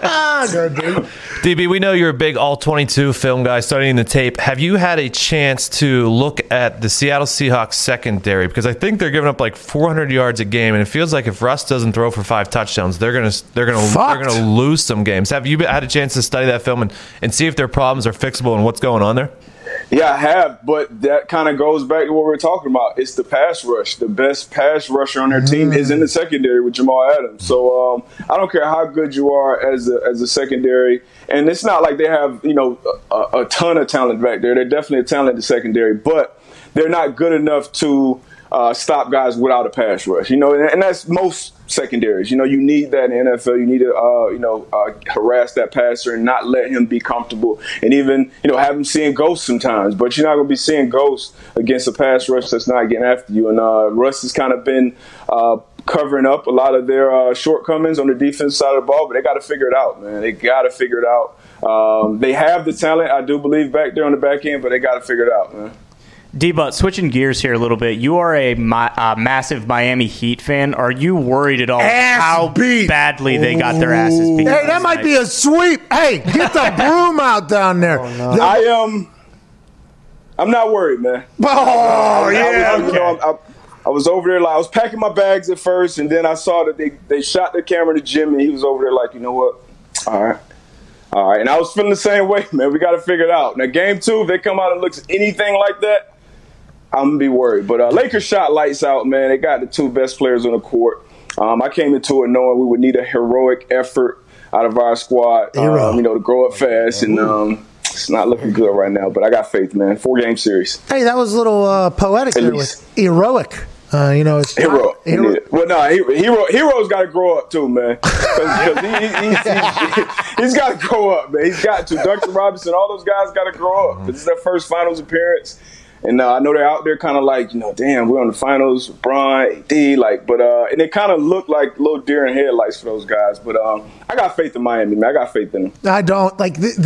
Good, dude. D B, we know you're a big all twenty-two film guy studying the tape. Have you had a chance to look at the Seattle Seahawks secondary? Because I think they're giving up like four hundred yards a game, and it feels like if Russ doesn't throw for five touchdowns, they're gonna they're gonna Fucked. they're gonna lose some games. Have you had a chance to study that film and, and see if their problems are fixable and what's going on there? Yeah, I have, but that kind of goes back to what we were talking about. It's the pass rush. The best pass rusher on their team is in the secondary with Jamal Adams. So um, I don't care how good you are as a, as a secondary. And it's not like they have, you know, a, a ton of talent back there. They're definitely a talented secondary, but they're not good enough to uh, stop guys without a pass rush. You know, and, and that's most secondaries. You know, you need that in the N F L. You need to, uh, you know, uh, harass that passer and not let him be comfortable, and even, you know, have him seeing ghosts sometimes. But you're not going to be seeing ghosts against a pass rush that's not getting after you. And uh, Russ has kind of been uh, covering up a lot of their uh, shortcomings on the defense side of the ball, but they got to figure it out, man. They got to figure it out. Um, they have the talent, I do believe, back there on the back end, but they got to figure it out, man. D-But, switching gears here a little bit, you are a mi- uh, massive Miami Heat fan. Are you worried at all Ass how beat. badly they got their asses beat? Hey, that might be a sweep. Hey, get the broom out down there. I am. Um, I'm not worried, man. Oh, yeah. I was, you know, I, I was over there. Like, I was packing my bags at first, and then I saw that they, they shot the camera to Jim, and he was over there like, you know what? All right. All right. And I was feeling the same way, man. We got to figure it out. Now, game two, if they come out and looks anything like that, I'm going to be worried. But uh, Lakers shot lights out, man. They got the two best players on the court. Um, I came into it knowing we would need a heroic effort out of our squad, um, you know, to grow up fast. And um, it's not looking good right now. But I got faith, man. Four-game series. Hey, that was a little uh, poetic At there least. with heroic. Uh, you know, it's Hero. hero. Yeah. Well, no, hero, hero, hero's got to grow up too, man. Because he, he, he's, he's, he's got to grow up, man. He's got to. Duncan Robinson, all those guys got to grow up. This is their first finals appearance. And uh, I know they're out there kind of like, you know, damn, we're on the finals, Bron, A D, like, but, uh, and it kind of looked like little deer in headlights for those guys. But um, I got faith in Miami, man. I got faith in them. I don't like the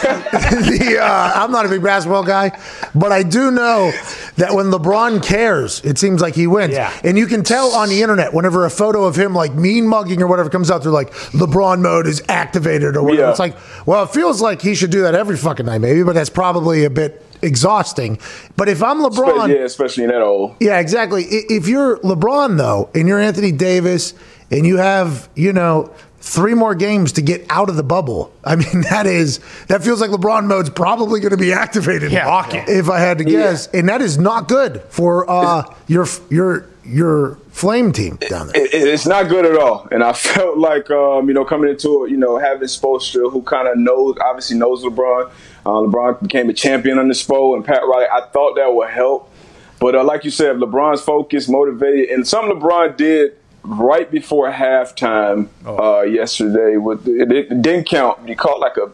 the, the uh, I'm not a big basketball guy, but I do know that when LeBron cares, it seems like he wins. Yeah. And you can tell on the internet whenever a photo of him like mean mugging or whatever comes out, they're like LeBron mode is activated or whatever. Yeah. It's like, well, it feels like he should do that every fucking night, maybe, but that's probably a bit exhausting. But if I'm LeBron, yeah, especially in that old. yeah, exactly. I- If you're LeBron though, and you're Anthony Davis, and you have, you know, three more games to get out of the bubble. I mean, that is that feels like LeBron mode's probably going to be activated. Yeah. If I had to guess, and that is not good for uh, your your your flame team down there. It, it's not good at all. And I felt like, um, you know, coming into it, you know, having Spoelstra, who kind of knows, obviously knows LeBron. Uh, LeBron became a champion under Spo, and Pat Riley. I thought that would help. But uh, like you said, LeBron's focused, motivated, and something LeBron did right before halftime uh, yesterday, with it, it didn't count. He caught like a,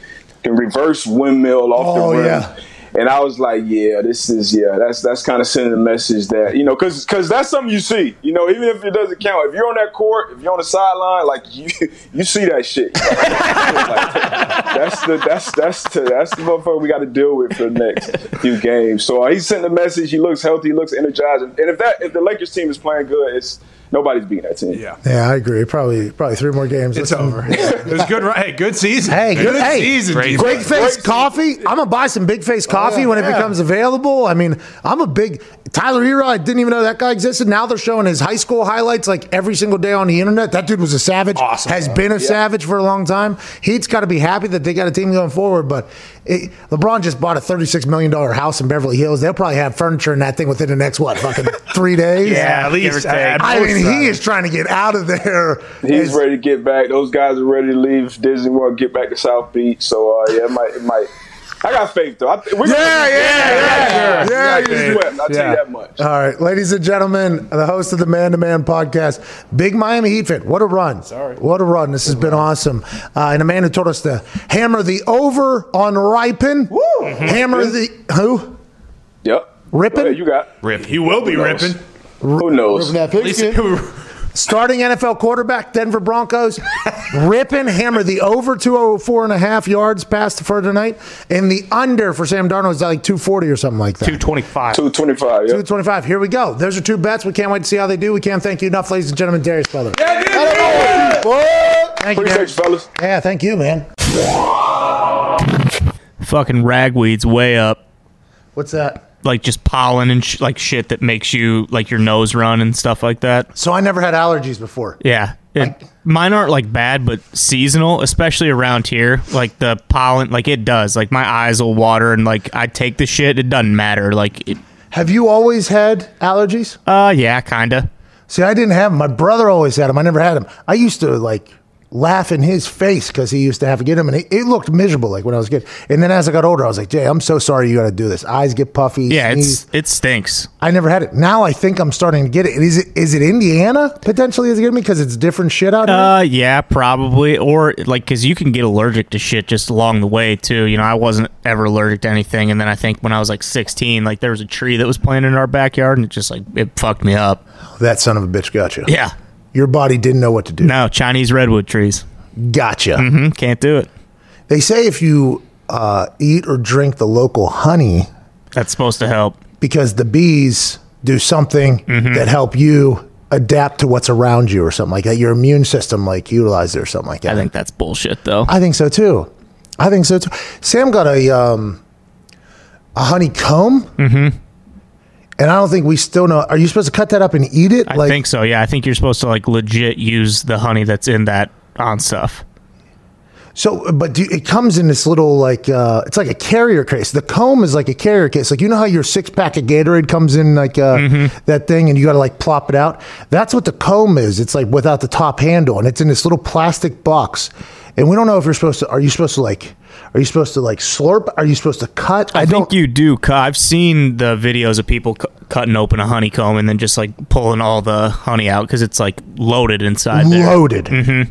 a reverse windmill off Oh, the rim. yeah. And I was like, yeah, this is, yeah, that's that's kind of sending a message that, you know, because because that's something you see, you know, even if it doesn't count. If you're on that court, if you're on the sideline, like, you you see that shit. You know? Like, that's the that's that's the, that's the motherfucker we got to deal with for the next few games. So uh, he's sending a message. He looks healthy. He looks energized. And if that if the Lakers team is playing good, it's nobody's beating that team. Yeah. Yeah, I agree. Probably probably three more games. It's Listen, over. It was good. Hey, good season. Hey, good, hey, season. Great. Big face Great coffee. I'm gonna buy some big face coffee yeah, when it yeah. becomes available. I mean, I'm a big Tyler Hero. I didn't even know that guy existed. Now they're showing his high school highlights like every single day on the internet. That dude was a savage. Awesome. Has been a savage for a long time. He's got to be happy that they got a team going forward. But it, LeBron just bought a thirty-six million dollars house in Beverly Hills. They'll probably have furniture in that thing within the next what, fucking three days. Yeah, at Give or least. take. at I most, mean, uh, he is trying to get out of there. He's As- ready to get back. Those guys are ready to leave Disney World, get back to South Beach. So uh, yeah, it might it might. I got faith though. I, we're Yeah, gonna, yeah, yeah, yeah, We're gonna yeah. swept, I'll tell Yeah. you that much. All right, ladies and gentlemen, the host of the Man to Man podcast, big Miami Heat fan. What a run. Sorry. What a run. This has been awesome. Uh, and a man who told us to hammer the over on Ripon. Woo! Hammer the, who? Yep. Rippin'? Go ahead, you got. Rip. He will be Who knows? ripping. Who knows? Ripping that pigskin. Starting N F L quarterback, Denver Broncos. Rippin', hammer the over two oh four and a half yards passed for tonight. And the under for Sam Darnold is like two forty or something like that. two twenty-five. Two twenty-five. two Yep. twenty-five. Here we go. Those are two bets. We can't wait to see how they do. We can't thank you enough, ladies and gentlemen. Darius Butler. Yeah, dude. What? Thank you, Appreciate Derek. you, fellas. Yeah, thank you, man. Fucking ragweed's way up. What's that? Like just pollen and sh- like shit that makes you like your nose run and stuff like that. So I never had allergies before. Yeah. It, mine aren't like bad, but seasonal, especially around here. Like the pollen, like it does. Like my eyes will water and like I take the shit. It doesn't matter. Like, it, Have you always had allergies? uh, yeah, kinda. See, I didn't have them. My brother always had them. I never had them. I used to like laugh in his face because he used to have to get them, and it, it looked miserable like when I was a kid. And then as I got older, I was like, Jay, I'm so sorry you got to do this. Eyes get puffy. Yeah, sneeze. it's it stinks. I never had it. Now I think I'm starting to get it. Is it is it Indiana potentially is it getting me because it's different shit out here? Uh, yeah, probably. Or like, because you can get allergic to shit just along the way too. You know, I wasn't ever allergic to anything, and then I think when I was like sixteen, like there was a tree that was planted in our backyard, and it just like it fucked me up. That son of a bitch got you. Yeah. Your body didn't know what to do. No, Chinese redwood trees. Gotcha. Mm-hmm. Can't do it. They say if you uh, eat or drink the local honey, That's supposed to help. because the bees do something Mm-hmm. that help you adapt to what's around you or something like that. Your immune system like utilizes it or something like that. I think that's bullshit, though. I think so too. I think so too. Sam got a um, a honeycomb, mm-hmm. and I don't think we still know. Are you supposed to cut that up and eat it? I think so. Yeah, I think you're supposed to like legit use the honey that's in that on stuff. So, but do, it comes in this little like uh, it's like a carrier case. The comb is like a carrier case. Like you know how your six pack of Gatorade comes in like uh, Mm-hmm. that thing, and you got to like plop it out. That's what the comb is. It's like without the top handle, and it's in this little plastic box. And we don't know if you're supposed to. Are you supposed to like? Are you supposed to like slurp? Are you supposed to cut? I, think you do. cu- I've seen the videos of people cu- cutting open a honeycomb and then just like pulling all the honey out because it's like loaded inside there. loaded. Mm-hmm.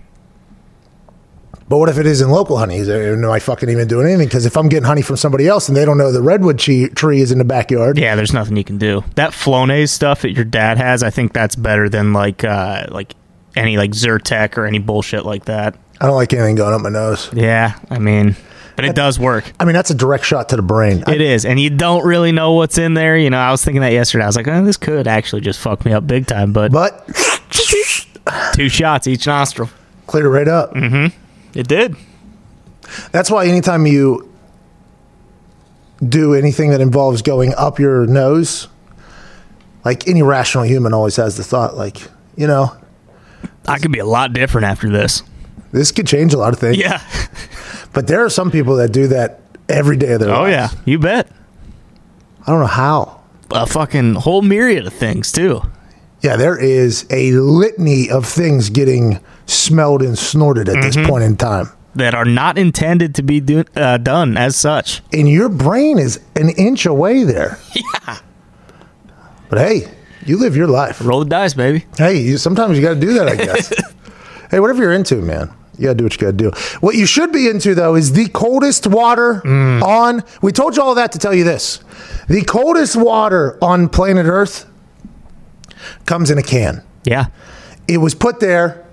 But what if it isn't local honey? Is there, am I fucking even doing anything? Because if I'm getting honey from somebody else and they don't know the redwood tree, tree is in the backyard. Yeah, there's nothing you can do. That Flonase stuff that your dad has, I think that's better than like uh, like any like Zyrtec or any bullshit like that. I don't like anything going up my nose. Yeah, I mean, but it does work. I mean, that's a direct shot to the brain. It is, and you don't really know what's in there. You know, I was thinking that yesterday. I was like, oh, this could actually just fuck me up big time. But, but two shots each nostril. Clear right up. Mm-hmm. It did. That's why anytime you do anything that involves going up your nose, like any rational human always has the thought, like, you know, I could be a lot different after this. This could change a lot of things. Yeah. But there are some people that do that every day of their Oh, lives. yeah. You bet. I don't know how. A fucking whole myriad of things, too. Yeah, there is a litany of things getting smelled and snorted at Mm-hmm. this point in time. That are not intended to be do- uh, done as such. And your brain is an inch away there. Yeah. But hey, you live your life. Roll the dice, baby. Hey, you, sometimes you got to do that, I guess. Hey, whatever you're into, man. You got to do what you got to do. What you should be into, though, is the coldest water Mm. on. We told you all that to tell you this. The coldest water on planet Earth comes in a can. Yeah. It was put there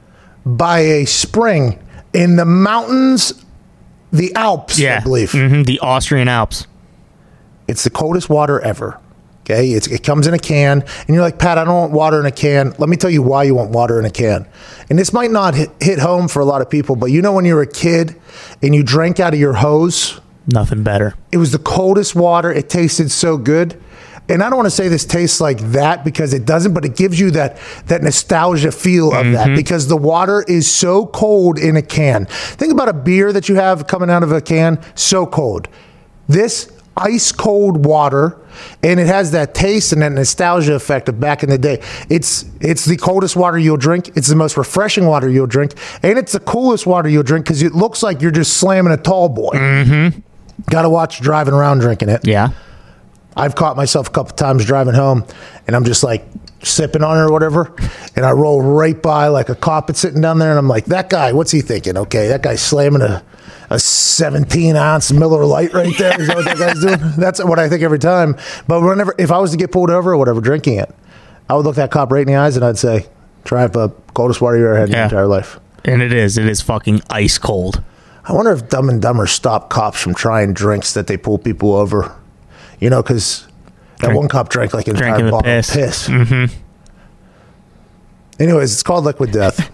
by a spring in the mountains, the Alps, Yeah. I believe. hmm The Austrian Alps. It's the coldest water ever. Okay, it's, it comes in a can, and you're like, Pat, I don't want water in a can. Let me tell you why you want water in a can. And this might not hit, hit home for a lot of people, but you know when you were a kid and you drank out of your hose? Nothing better. It was the coldest water. It tasted so good. And I don't want to say this tastes like that because it doesn't, but it gives you that that nostalgia feel of that because the water is so cold in a can. Think about a beer that you have coming out of a can, so cold. This ice cold water, and it has that taste and that nostalgia effect of back in the day. It's it's the coldest water you'll drink. It's the most refreshing water you'll drink, and it's the coolest water you'll drink because it looks like you're just slamming a tall boy. Mm-hmm. Got to watch driving around drinking it. Yeah. I've caught myself a couple times driving home, and I'm just like sipping on it or whatever, and I roll right by like a cop that's sitting down there, and I'm like, that guy, what's he thinking? Okay, that guy's slamming a a seventeen ounce Miller Lite right there. Is that what that guy's doing? That's what I think every time. But whenever, if I was to get pulled over or whatever, drinking it, I would look that cop right in the eyes and I'd say, try the coldest water you ever had in Yeah. your entire life. And it is. It is fucking ice cold. I wonder if Dumb and Dumber stopped cops from trying drinks that they pull people over. You know, because that Drink- one cop drank like an entire drinking the bottle piss. of piss. Mm-hmm. Anyways, it's called Liquid Death.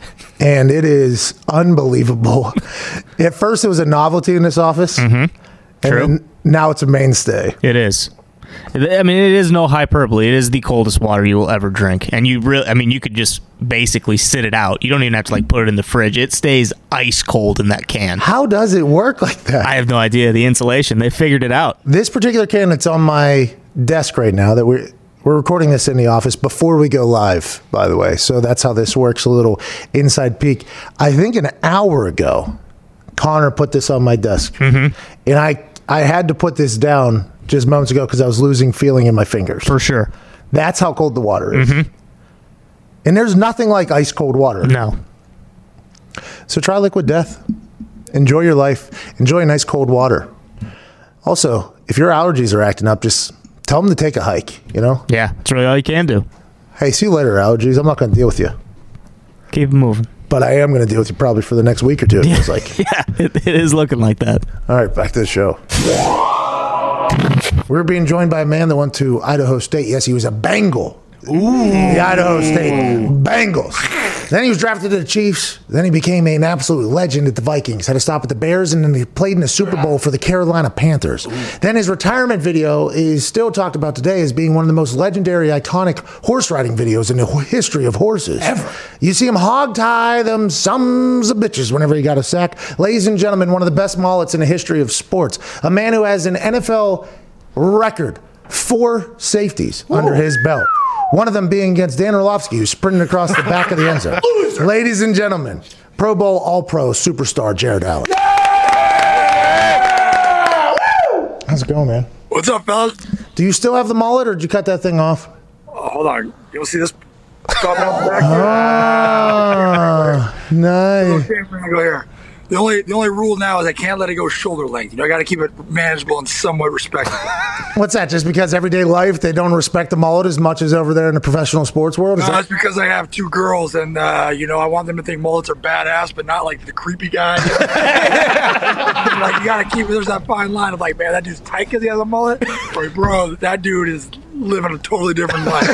and it is unbelievable. At first, it was a novelty in this office. Mm-hmm. True. And now it's a mainstay. It is. I mean, it is no hyperbole. It is the coldest water you will ever drink, and you really, I mean, you could just basically sit it out. You don't even have to like put it in the fridge. It stays ice cold in that can. How does it work like that? I have no idea. The insulation, they figured it out. This particular can that's on my desk right now, that we're we're recording this in the office before we go live, by the way. So that's how this works. A little inside peek. I think an hour ago, Connor put this on my desk, mm-hmm. and I I had to put this down just moments ago because I was losing feeling in my fingers. For sure. That's how cold the water is. Mm-hmm. And there's nothing like ice cold water. No. So try Liquid Death. Enjoy your life. Enjoy nice cold water. Also, if your allergies are acting up, just tell them to take a hike, you know? Yeah, that's really all you can do. Hey, see you later, allergies. I'm not going to deal with you. Keep it moving. But I am going to deal with you probably for the next week or two, it feels like. Yeah, it, it is looking like that. All right, back to the show. We're being joined by a man that went to Idaho State. Yes, he was a Bengal. Ooh. The Idaho State Bengals. Then he was drafted to the Chiefs. Then he became an absolute legend at the Vikings. Had to stop at the Bears, and then he played in the Super Bowl for the Carolina Panthers. Ooh. Then his retirement video is still talked about today as being one of the most legendary, iconic horse riding videos in the history of horses. Ever. You see him hog tie them sons of bitches whenever he got a sack. Ladies and gentlemen, one of the best mullets in the history of sports. A man who has an N F L record, four safeties Ooh. Under his belt. One of them being against Dan Orlovsky, who's sprinting across the back of the end zone. Ladies and gentlemen, Pro Bowl All-Pro superstar Jared Allen. Yeah! How's it going, man? What's up, fellas? Do you still have the mullet, or did you cut that thing off? Oh, hold on. You'll see this stopping off the back here. Oh, nice. Okay, we're gonna go here. The only the only rule now is I can't let it go shoulder length. You know, I got to keep it manageable and somewhat respectable. What's that? Just because everyday life they don't respect the mullet as much as over there in the professional sports world? Is no, that- that's because I have two girls, and uh, you know, I want them to think mullets are badass, but not like the creepy guy. You know? Like you got to keep. There's that fine line of like, man, that dude's tight because he has a mullet, or bro, that dude is living a totally different life.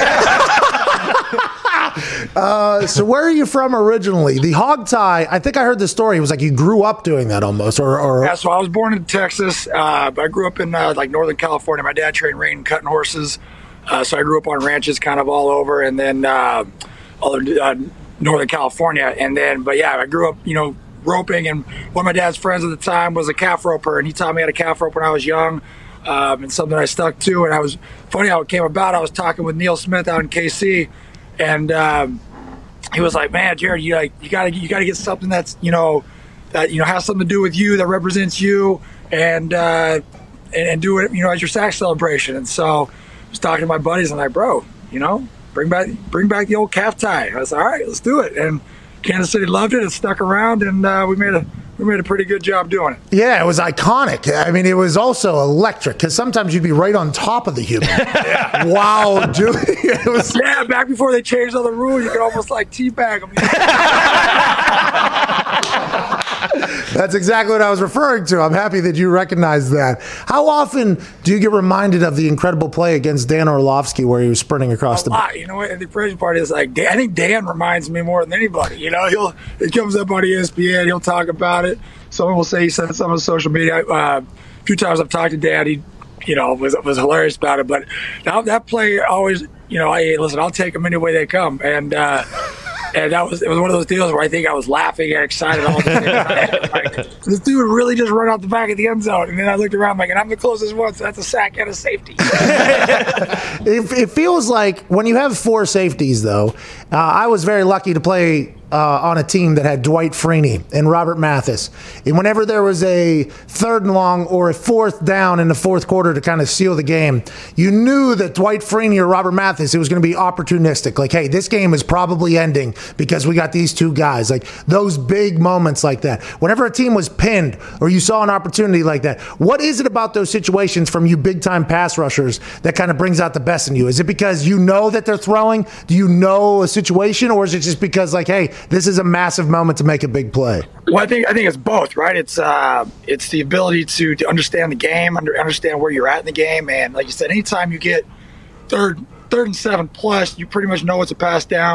Uh, so where are you from originally? The hog tie, I think I heard the story. It was like you grew up doing that almost. Or, or... Yeah, so I was born in Texas, uh, but I grew up in uh, like Northern California. My dad trained reining and cutting horses, uh, so I grew up on ranches kind of all over, and then uh, all over uh, Northern California. And then, but yeah, I grew up, you know, roping, and one of my dad's friends at the time was a calf roper, and he taught me how to calf rope when I was young, um, and something I stuck to. And I was, funny how it came about, I was talking with Neil Smith out in K C, and um, he was like, "Man, Jared, you like you gotta you gotta get something that's you know that you know has something to do with you, that represents you, and uh, and, and do it you know as your sack celebration." And so I was talking to my buddies, and I'm like, "Bro, you know, bring back bring back the old calf tie." I was like, "All right, let's do it." And Kansas City loved it. It stuck around, and uh, we made a we made a pretty good job doing it. Yeah, it was iconic. I mean, it was also electric because sometimes you'd be right on top of the human. Yeah. Wow, dude. It was yeah, back before they changed all the rules, you could almost like teabag them. That's exactly what I was referring to. I'm happy that you recognize that. How often do you get reminded of the incredible play against Dan Orlovsky where he was sprinting across a the lot. You know what? The crazy part is like I think Dan reminds me more than anybody. You know, he'll it comes up on E S P N. He'll talk about it. Someone will say he said something on social media. Uh, a few times I've talked to Dan. He, you know, was was hilarious about it. But now that play always, you know, hey, listen, I'll take them any way they come. And uh, and that was it was one of those deals where I think I was laughing and excited all the time. Like, this dude really just run out the back of the end zone. And then I looked around like, and I'm the closest one, so that's a sack and a safety. it, it feels like when you have four safeties, though, uh, I was very lucky to play Uh, on a team that had Dwight Freeney and Robert Mathis. And whenever there was a third and long or a fourth down in the fourth quarter to kind of seal the game, you knew that Dwight Freeney or Robert Mathis, it was going to be opportunistic. Like, hey, this game is probably ending because we got these two guys. Like those big moments like that. Whenever a team was pinned or you saw an opportunity like that, what is it about those situations from you big-time pass rushers that kind of brings out the best in you? Is it because you know that they're throwing? Do you know a situation? Or is it just because, like, hey, this is a massive moment to make a big play? Well, I think I think it's both, right? It's uh, it's the ability to, to understand the game, under, understand where you're at in the game, and like you said, anytime you get third third and seven plus, you pretty much know it's a pass down.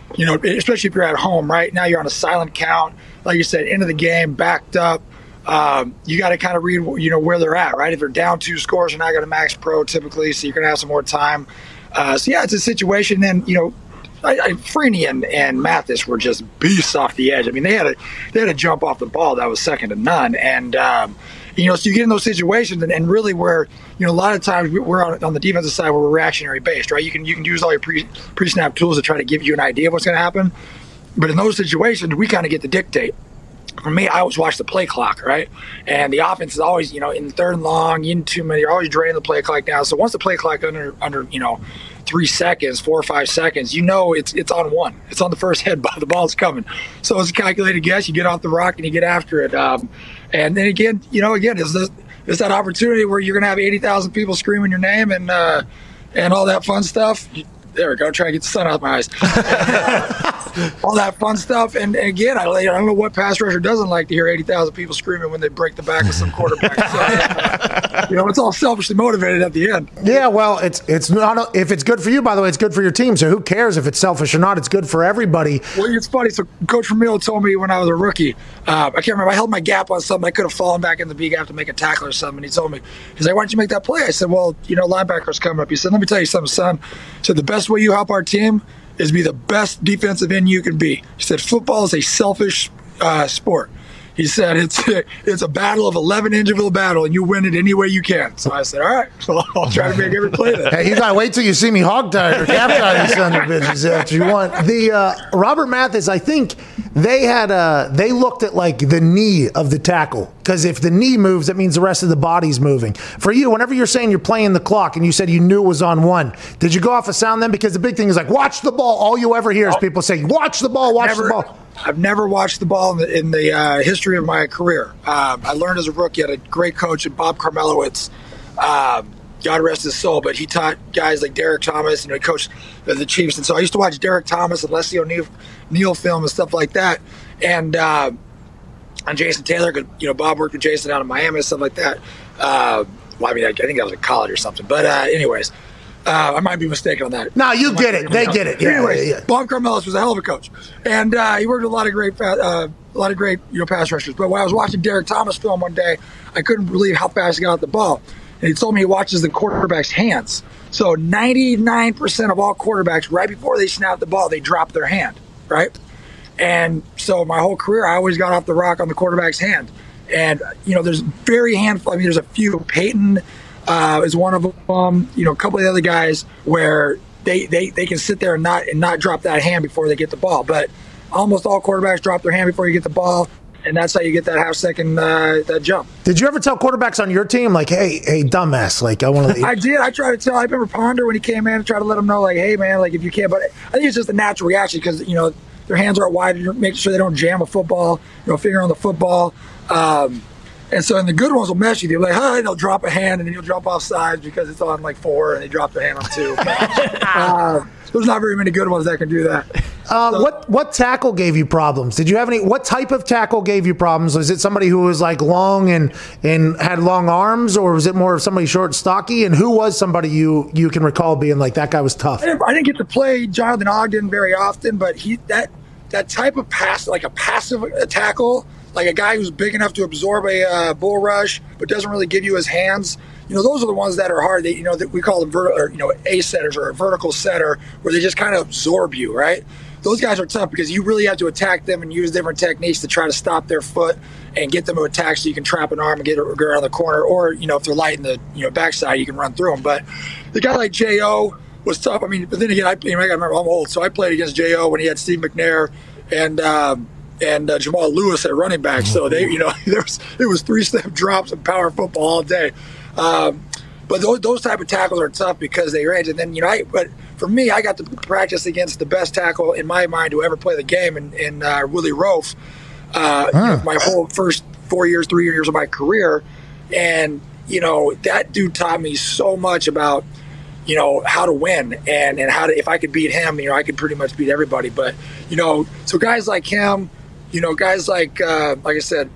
you know, especially if you're at home, right? Now you're on a silent count. Like you said, end of the game, backed up. Um, you got to kind of read, you know, where they're at, right? If they're down two scores, you're not going to max pro typically, so you're going to have some more time. Uh, so, yeah, it's a situation. And, you know, I, I, Freeney and, and Mathis were just beasts off the edge. I mean, they had a they had a jump off the ball that was second to none. And, um, you know, so you get in those situations and, and really where, you know, a lot of times we're on, on the defensive side where we're reactionary based, right? You can you can use all your pre, pre-snap tools to try to give you an idea of what's going to happen. But in those situations, we kind of get to dictate. For me, I always watch the play clock, right? And the offense is always, you know, in third and long, in too many, you're always draining the play clock down. So once the play clock under, under, you know, three seconds, four or five seconds, you know it's it's on one. It's on the first head, but the ball's coming. So it's a calculated guess. You get off the rock and you get after it. Um, and then again, you know, again, it's, this, it's that opportunity where you're going to have eighty thousand people screaming your name and uh, and all that fun stuff. There we go. Try to get the sun out of my eyes. All that fun stuff. And, and again, I, I don't know what pass rusher doesn't like to hear eighty thousand people screaming when they break the back of some quarterback. So, you know, it's all selfishly motivated at the end. Yeah, well, it's it's not. If it's good for you, by the way, it's good for your team. So who cares if it's selfish or not? It's good for everybody. Well, it's funny. So Coach Vermeil told me when I was a rookie, uh, I can't remember, I held my gap on something. I could have fallen back in the beak after to make a tackle or something. And he told me, he's like, why don't you make that play? I said, well, you know, linebacker's coming up. He said, let me tell you something, son. He said, the best way you help our team is be the best defensive end you can be. He said, football is a selfish uh, sport. He said, it's a, it's a battle of eleven interval battle, and you win it any way you can. So I said, all right, so I'll try to make every play then. Hey, you got to wait till you see me hog-tied or calf-tied, you son of a bitches, after you want. The uh, Robert Mathis, I think they had uh, they looked at, like, the knee of the tackle. Because if the knee moves, that means the rest of the body's moving. For you, whenever you're saying you're playing the clock and you said you knew it was on one, did you go off a sound then? Because the big thing is, like, watch the ball. All you ever hear is people say, watch the ball, watch Never, the ball. I've never watched the ball in the, in the uh, history of my career. Um, I learned as a rookie. I had a great coach, Bob Carmelowitz. Um, God rest his soul, but he taught guys like Derek Thomas, and you know, he coached the Chiefs. And so I used to watch Derek Thomas and Leslie O'Neal Neal film and stuff like that. And uh, on Jason Taylor, you know, Bob worked with Jason out in Miami and stuff like that. Uh, well, I mean, I, I think that was in college or something. But uh, anyways, uh, I might be mistaken on that. No, you get it. They get it. Yeah, anyways, yeah, yeah. Bob Carmelowitz was a hell of a coach, and uh, he worked with a lot of great, uh, a lot of great, you know, pass rushers. But when I was watching Derek Thomas film one day, I couldn't believe how fast he got out the ball. And he told me he watches the quarterback's hands. So ninety-nine percent of all quarterbacks, right before they snap the ball, they drop their hand, right? And so my whole career, I always got off the rock on the quarterback's hand. And, you know, there's very handful. I mean, there's a few. Peyton uh, is one of them. You know, a couple of the other guys where they, they, they can sit there and not and not drop that hand before they get the ball. But almost all quarterbacks drop their hand before you get the ball. And that's how you get that half second uh, that jump. Did you ever tell quarterbacks on your team, like, hey, hey, dumbass, like, I want to leave? I did. I tried to tell. I remember Ponder when he came in and tried to let him know, like, hey, man, like, if you can't. But I think it's just a natural reaction because, you know, their hands are wide, making sure they don't jam a football, you know, finger on the football. Um, and so, and the good ones will mess you. They're like, oh, they'll drop a hand and then you'll drop off sides because it's on like four and they drop their hand on two. uh, there's not very many good ones that can do that. Uh, so, what what tackle gave you problems? Did you have any? What type of tackle gave you problems? Was it somebody who was like long and and had long arms, or was it more of somebody short and stocky? And who was somebody you you can recall being like, that guy was tough? I didn't, I didn't get to play Jonathan Ogden very often, but he that that type of pass, like a passive tackle, like a guy who's big enough to absorb a uh, bull rush but doesn't really give you his hands. You know, those are the ones that are hard. They, you know, that we call them vertical, or, you know, A setters or a vertical setter, where they just kind of absorb you, right? Those guys are tough because you really have to attack them and use different techniques to try to stop their foot and get them to attack so you can trap an arm and get it around the corner. Or, you know, if they're light in the, you know, backside, you can run through them. But the guy like J O was tough. I mean, but then again, I, you know, I got to remember, I'm old, so I played against J O when he had Steve McNair and um, and uh, Jamal Lewis at running back. So they, you know, there was it was three step drops and power football all day. Um, but those, those type of tackles are tough because they range. And then, you know, I, but for me, I got to practice against the best tackle in my mind to ever play the game, in, in uh, Willie Rofe. Uh, huh. You know, my whole first four years, three years of my career, and you know, that dude taught me so much about, you know, how to win and, and how to, if I could beat him, you know, I could pretty much beat everybody. But, you know, so guys like him, you know, guys like, uh, like I said,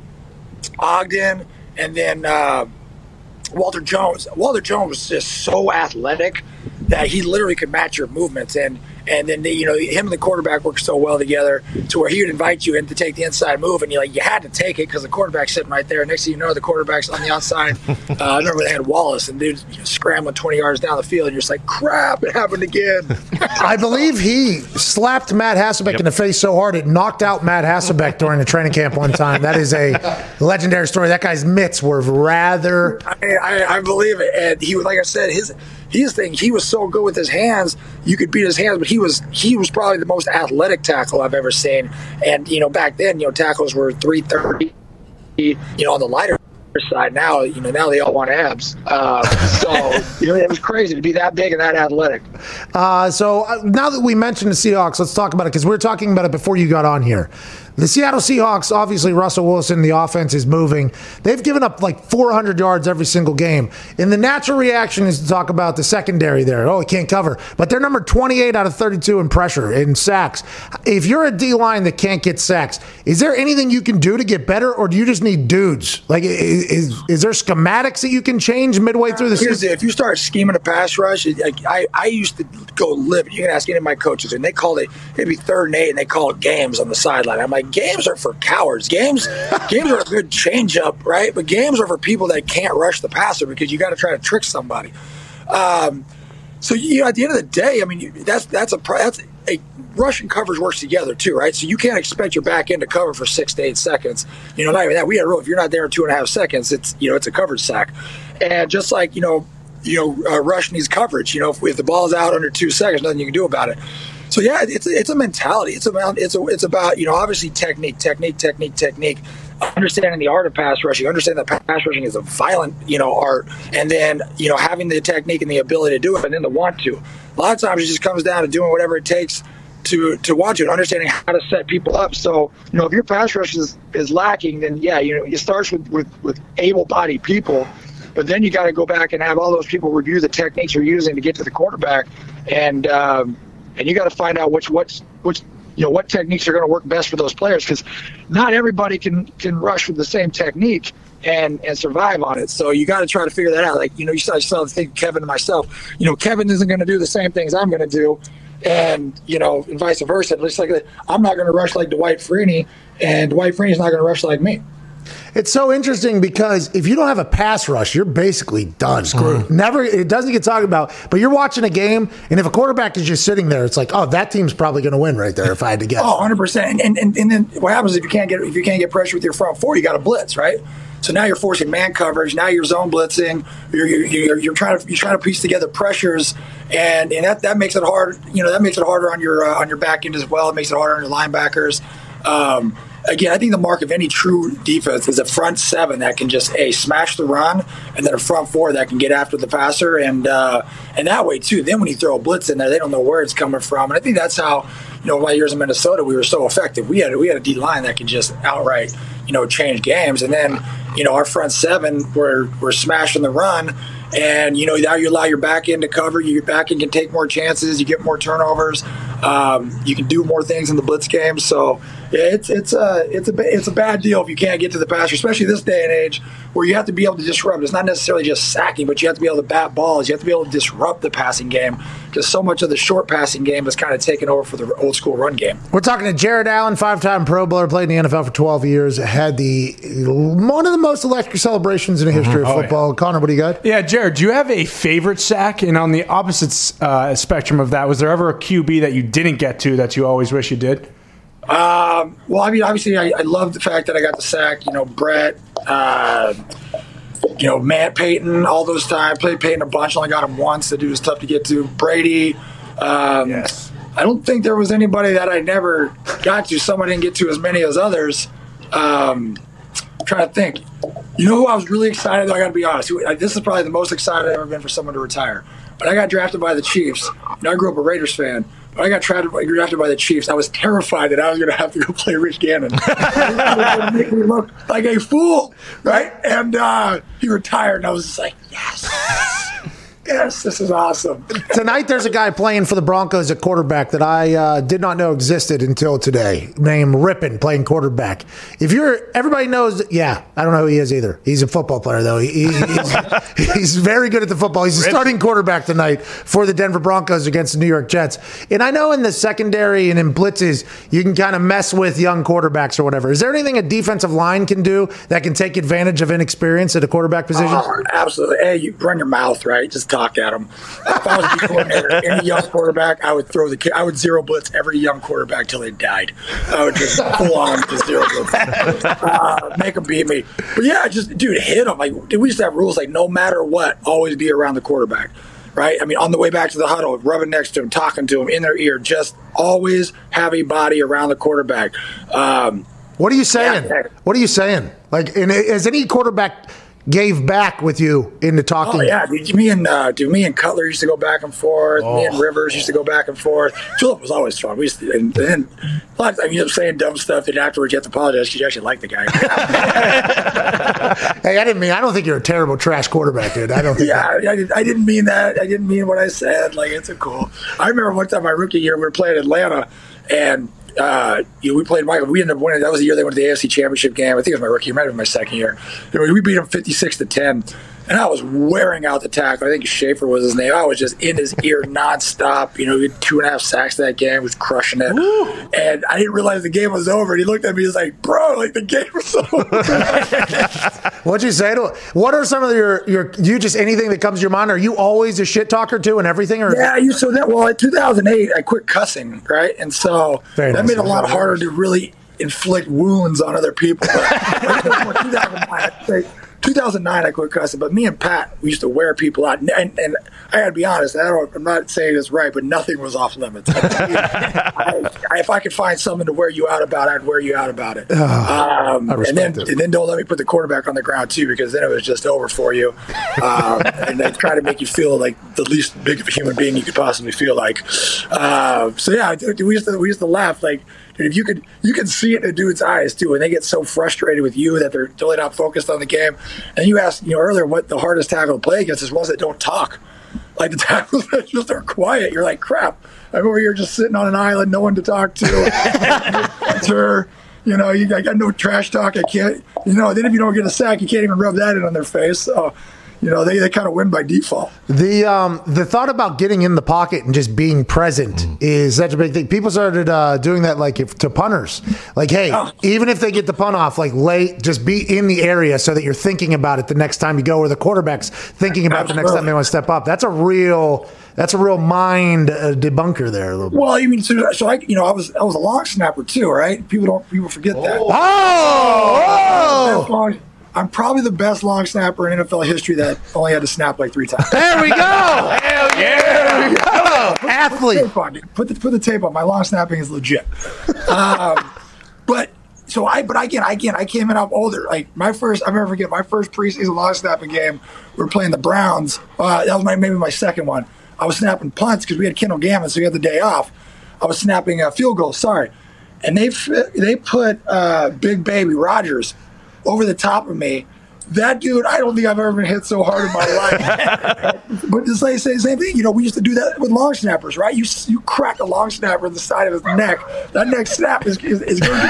Ogden, and then uh, Walter Jones. Walter Jones was just so athletic that he literally could match your movements. And, And then, you know, him and the quarterback worked so well together to where he would invite you in to take the inside move, and you like you had to take it because the quarterback's sitting right there. Next thing you know, the quarterback's on the outside. Uh, I remember they had Wallace, and dude you know, scrambling twenty yards down the field, and you're just like, crap, it happened again. I believe he slapped Matt Hasselbeck yep. in the face so hard it knocked out Matt Hasselbeck during the training camp one time. That is a legendary story. That guy's mitts were rather. I, I, I believe it. And he was, like I said, his his thing. He was so good with his hands. You could beat his hands, but he was he was probably the most athletic tackle I've ever seen. And you know, back then, you know, tackles were three thirty. You know, on the lighter side. Now, you know, now they all want abs. Uh, so you know, it was crazy to be that big and that athletic. Uh, so uh, now that we mentioned the Seahawks, let's talk about it because we were talking about it before you got on here. The Seattle Seahawks, obviously Russell Wilson, the offense is moving. They've given up like four hundred yards every single game. And the natural reaction is to talk about the secondary there. Oh, it can't cover. But they're number twenty-eight out of thirty-two in pressure, in sacks. If you're a D-line that can't get sacks, is there anything you can do to get better, or do you just need dudes? Like, is, is, is there schematics that you can change midway through the season? If you start scheming a pass rush, like I, I used to go live. You can ask any of my coaches, and they called it, it'd be third and eight, and they call it games on the sideline. I'm like, games are for cowards. Games games are a good change-up, right? But games are for people that can't rush the passer because you got to try to trick somebody. Um, so, you know, at the end of the day, I mean, that's that's a that's a rush and coverage works together too, right? So you can't expect your back end to cover for six to eight seconds. You know, not even that. We had a rule: if you're not there in two and a half seconds, it's you know it's a coverage sack. And just like you know, you know, uh, rush needs coverage. You know, if, if the ball's out under two seconds, nothing you can do about it. So yeah, it's a, it's a mentality. It's about it's a, it's about you know obviously technique, technique, technique, technique. Understanding the art of pass rushing, understanding that pass rushing is a violent you know art, and then you know having the technique and the ability to do it, and then the want to. A lot of times it just comes down to doing whatever it takes to to want to, and understanding how to set people up. So you know if your pass rush is, is lacking, then yeah, you know it starts with with, with able-bodied people. But then you got to go back and have all those people review the techniques you're using to get to the quarterback, and um, and you got to find out which what's which you know what techniques are going to work best for those players, because not everybody can can rush with the same technique and and survive on it. So you got to try to figure that out. Like you know you saw, I saw the thing Kevin and myself. You know Kevin isn't going to do the same things I'm going to do, and you know and vice versa. Just like I'm not going to rush like Dwight Freeney, and Dwight Freeney's not going to rush like me. It's so interesting because if you don't have a pass rush, you're basically done. Screwed. Mm. Never, it doesn't get talked about. But you're watching a game, and if a quarterback is just sitting there, it's like, oh, that team's probably going to win right there. If I had to guess. Oh, one hundred percent. And, and and then what happens if you can't get if you can't get pressure with your front four, you got to blitz, right? So now you're forcing man coverage. Now you're zone blitzing. You're you're, you're, you're trying to you're trying to piece together pressures, and, and that, that makes it hard. You know that makes it harder on your uh, on your back end as well. It makes it harder on your linebackers. Um, Again, I think the mark of any true defense is a front seven that can just a smash the run, and then a front four that can get after the passer, and uh, and that way too. Then when you throw a blitz in there, they don't know where it's coming from, and I think that's how you know my years in Minnesota we were so effective. We had we had a D line that could just outright you know change games, and then you know our front seven were were smashing the run. And, you know, now you allow your back end to cover. Your back end can take more chances. You get more turnovers. Um, you can do more things in the blitz game. So, yeah, it's it's a, it's, a, it's a bad deal if you can't get to the passer, especially this day and age where you have to be able to disrupt. It's not necessarily just sacking, but you have to be able to bat balls. You have to be able to disrupt the passing game because so much of the short passing game is kind of taken over for the old school run game. We're talking to Jared Allen, five-time Pro Bowler, played in the N F L for twelve years, had the one of the most electric celebrations in the history mm-hmm. of football. Oh, yeah. Connor, what do you got? Yeah, Jared, do you have a favorite sack? And on the opposite uh, spectrum of that, was there ever a Q B that you didn't get to that you always wish you did? Um, well, I mean, obviously, I, I love the fact that I got the sack. You know, Brett, uh, you know, Matt Payton, all those times. Played Payton a bunch. Only got him once. The dude was tough to get to. Brady. Um, yes. I don't think there was anybody that I never got to. Some I didn't get to as many as others. Um, I'm trying to think. You know who I was really excited? I got to be honest. This is probably the most excited I've ever been for someone to retire. But I got drafted by the Chiefs. You know, I grew up a Raiders fan. But I got drafted, drafted by the Chiefs. I was terrified that I was going to have to go play Rich Gannon. It make me look like a fool, right? And uh, he retired, and I was just like, yes. Yes, this is awesome. Tonight, there's a guy playing for the Broncos at quarterback that I uh, did not know existed until today, named Rippon, playing quarterback. If you're, everybody knows, yeah, I don't know who he is either. He's a football player, though. He, he's, he's very good at the football. He's a starting quarterback tonight for the Denver Broncos against the New York Jets. And I know in the secondary and in blitzes, you can kind of mess with young quarterbacks or whatever. Is there anything a defensive line can do that can take advantage of inexperience at a quarterback position? Oh, absolutely. Hey, you run your mouth, right? Just talk at them. If I was a coordinator, any young quarterback, I would throw the kid. I would zero blitz every young quarterback till they died. I would just full on to zero blitz, uh, make them beat me. But yeah, just dude, hit them. Like dude, we used to have rules like no matter what, always be around the quarterback. Right? I mean, on the way back to the huddle, rubbing next to him, talking to him in their ear, just always have a body around the quarterback. Um, what are you saying? Yeah. What are you saying? Like, and has any quarterback gave back with you into talking? Oh yeah, dude, me and uh, dude, me and Cutler used to go back and forth. Oh. Me and Rivers used to go back and forth. Philip was always fun. We used to, and then a lot of times you end up saying dumb stuff, and afterwards you have to apologize because you actually like the guy. Hey, I didn't mean. I don't think you're a terrible trash quarterback, dude. I don't think. Yeah, I, did, I didn't mean that. I didn't mean what I said. Like it's a cool. I remember one time my rookie year we were playing Atlanta, and. Uh, you know, we played Michael. We ended up winning. That was the year they went to the A F C Championship game. I think it was my rookie year. It might have been my second year. We beat them fifty-six to ten, and I was wearing out the tackle. I think Schaefer was his name. I was just in his ear nonstop. You know, he had two and a half sacks that game. Was crushing it, Woo. And I didn't realize the game was over. And he looked at me. He was like, "Bro, like the game was over." What'd you say to? What are some of your your? You just anything that comes to your mind? Are you always a shit talker too and everything? Or yeah, you so that well in two thousand eight I quit cussing, right, and so Very that nice. made it a lot harder to really inflict wounds on other people. But two thousand nine, I'd say, two thousand nine I quit cussing, but me and Pat, we used to wear people out. And, and, and I got to be honest, I don't, I'm not saying this right, but nothing was off limits. I, I, if I could find something to wear you out about, I'd wear you out about it. Oh, um, and then it. and then don't let me put the quarterback on the ground, too, because then it was just over for you. Um, and they try to make you feel like the least big of a human being you could possibly feel like. Uh, so, yeah, we used to, we used to laugh like, if you could, you can see it in a dude's eyes too, when they get so frustrated with you that they're totally not focused on the game. And you asked, you know, earlier what the hardest tackle to play against is ones that don't talk, like the tackles that just are quiet. You're like, crap, I'm over here just sitting on an island, no one to talk to. You know, you got, got no trash talk. I can't, you know. Then if you don't get a sack, you can't even rub that in on their face. So. You know, they, they kind of win by default. The um, the thought about getting in the pocket and just being present mm. is such a big thing. People started uh, doing that like if, to punters. Like, hey, oh. even if they get the punt off, like lay, just be in the area so that you're thinking about it the next time you go, or the quarterback's thinking about Absolutely. the next time they want to step up. That's a real that's a real mind uh, debunker there. A little bit. Well, you mean so, so? I you know I was I was a long snapper too, right? People don't people forget oh. that. Oh. oh. I'm probably the best long snapper in N F L history that only had to snap like three times. There we go. Hell yeah. There we go. Put, Athlete. Put the, put, the, put the tape on. My long snapping is legit. Um, but so I, but again, again, I came in up older. Like my first, I'll never forget my first preseason long snapping game. We were playing the Browns. Uh, that was my maybe my second one. I was snapping punts because we had Kendall Gammon, so we had the day off. I was snapping uh, field goals. Sorry, and they they put uh, Big Baby Rogers over the top of me. That dude, I don't think I've ever been hit so hard in my life. But to say, say the same thing, you know, we used to do that with long snappers, right? You you crack a long snapper in the side of his neck. That neck snap is, is, is going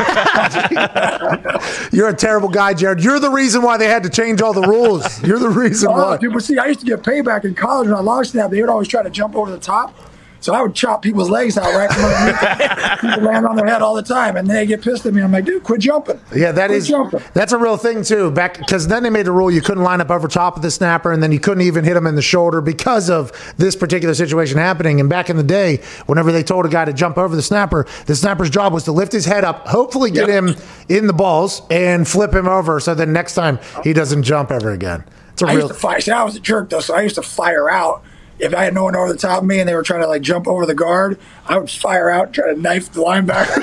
to be. You're a terrible guy, Jared. You're the reason why they had to change all the ruls. You're the reason oh, why. Dude, but see, I used to get payback in college on a long snap. They would always try to jump over the top. So I would chop people's legs out right from underneath. People land on their head all the time, and they get pissed at me. I'm like, dude, quit jumping. Yeah, that quit is jumping. That's a real thing too. Back because then they made a rule you couldn't line up over top of the snapper, and then you couldn't even hit him in the shoulder because of this particular situation happening. And back in the day, whenever they told a guy to jump over the snapper, the snapper's job was to lift his head up, hopefully get yep. him in the balls, and flip him over, so then next time he doesn't jump ever again. It's a I real. Used to fire. See, I was a jerk though, so I used to fire out. If I had no one over the top of me and they were trying to like jump over the guard, I would fire out and try to knife the linebacker.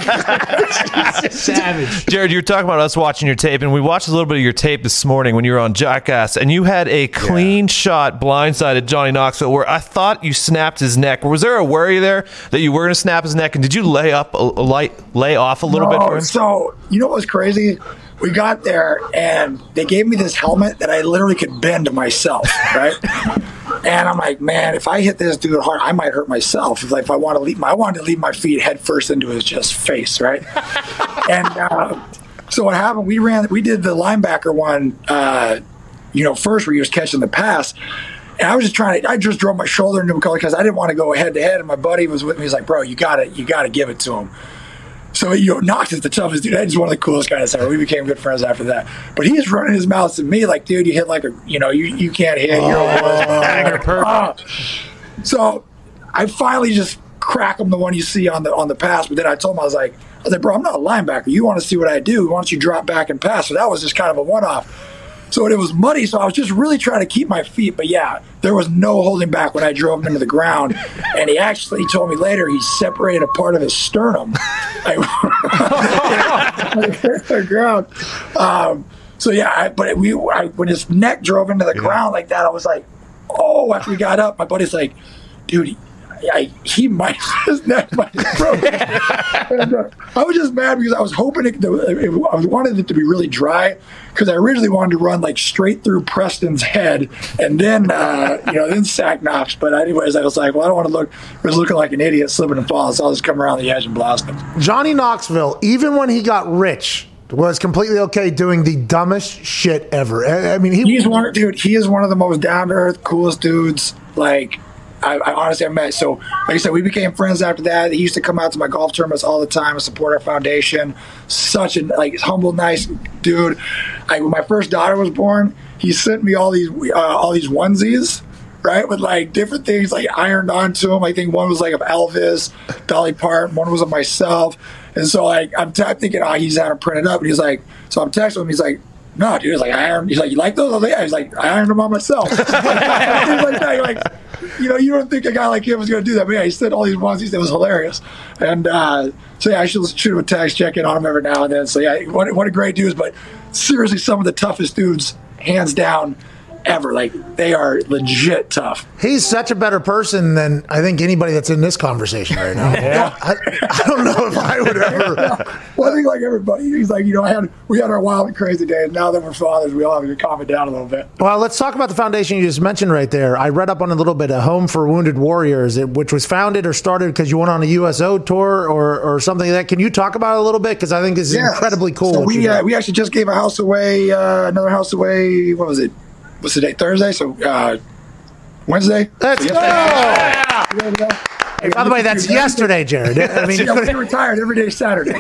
Savage. Jared, you were talking about us watching your tape, and we watched a little bit of your tape this morning when you were on Jackass, and you had a clean yeah. shot blindsided Johnny Knoxville where I thought you snapped his neck. Was there a worry there that you were going to snap his neck, and did you lay up a, a light, lay off a little no, bit for him? So, you know what was crazy? We got there, and they gave me this helmet that I literally could bend to myself, right? And I'm like, man, if I hit this dude hard, I might hurt myself. If, like, if I want to leave, my, I wanted to leave my feet head first into his just face, right? and uh, so what happened? We ran, we did the linebacker one, uh, you know, first where he was catching the pass. And I was just trying to, I just drove my shoulder into him because I didn't want to go head to head. And my buddy was with me. He's like, bro, you got to, you got to give it to him. So, you know, Knox is the toughest dude. He's one of the coolest guys ever. We became good friends after that. But he was running his mouth to me like, dude, you hit like a, you know, you, you can't hit. You're oh, uh, So I finally just crack him the one you see on the on the pass. But then I told him, I was like, I was like, bro, I'm not a linebacker. You want to see what I do? Why don't you drop back and pass? So that was just kind of a one-off. So it was muddy, so I was just really trying to keep my feet. But, yeah, there was no holding back when I drove him into the ground. And he actually told me later he separated a part of his sternum. the ground. Um, so, yeah, I, but we I, when his neck drove into the yeah. ground like that, I was like, oh, after we got up, my buddy's like, dude, he, I, he might, his neck might have broken. and, uh, I was just mad because I was hoping it, it, I was wanted it to be really dry because I originally wanted to run like straight through Preston's head and then, uh, you know, then sack Knox. But anyways, I was like, well, I don't want to look, I was looking like an idiot slipping and falling, so I'll just come around the edge and blast him. Johnny Knoxville, even when he got rich, was completely okay doing the dumbest shit ever. I, I mean, he, he's one, dude, he is one of the most down-to-earth, coolest dudes, like, I, I honestly have met. So, like I said, we became friends after that. He used to come out to my golf tournaments all the time and support our foundation. Such a like humble, nice dude. Like when my first daughter was born, he sent me all these uh, all these onesies, right, with like different things like ironed onto them. I think one was like of Elvis, Dolly Parton. One was of myself. And so like I'm, t- I'm thinking, oh, he's had them printed up. And he's like, so I'm texting him. He's like, no, dude. He's like, I ironed. He's like, you like those? I was like, yeah. He's like, I ironed them on myself. He's like, that. like, you know, you don't think a guy like him was going to do that. But yeah, he sent all these onesies. It was hilarious. And uh, so, yeah, I should shoot him a text, check in on him every now and then. So, yeah, what, what a great dude. But seriously, some of the toughest dudes, hands down, ever. Like, they are legit tough. He's such a better person than I think anybody that's in this conversation right now. yeah. I, I don't know if I would ever. Well, I think like everybody, he's like, you know, I had we had our wild and crazy days. Now that we're fathers, we all have to calm it down a little bit. Well, let's talk about the foundation you just mentioned right there. I read up on it a little bit, a Home for Wounded Warriors, which was founded or started because you went on a U S O tour or, or something like that. Can you talk about it a little bit? Because I think this is yeah. incredibly cool. So we, uh, we actually just gave a house away, uh, another house away, what was it? What's the date? Thursday? So uh, Wednesday? Let's so go! Yeah. Hey, by the way, that's yesterday, Jared. I mean, yeah, we retired every day Saturday.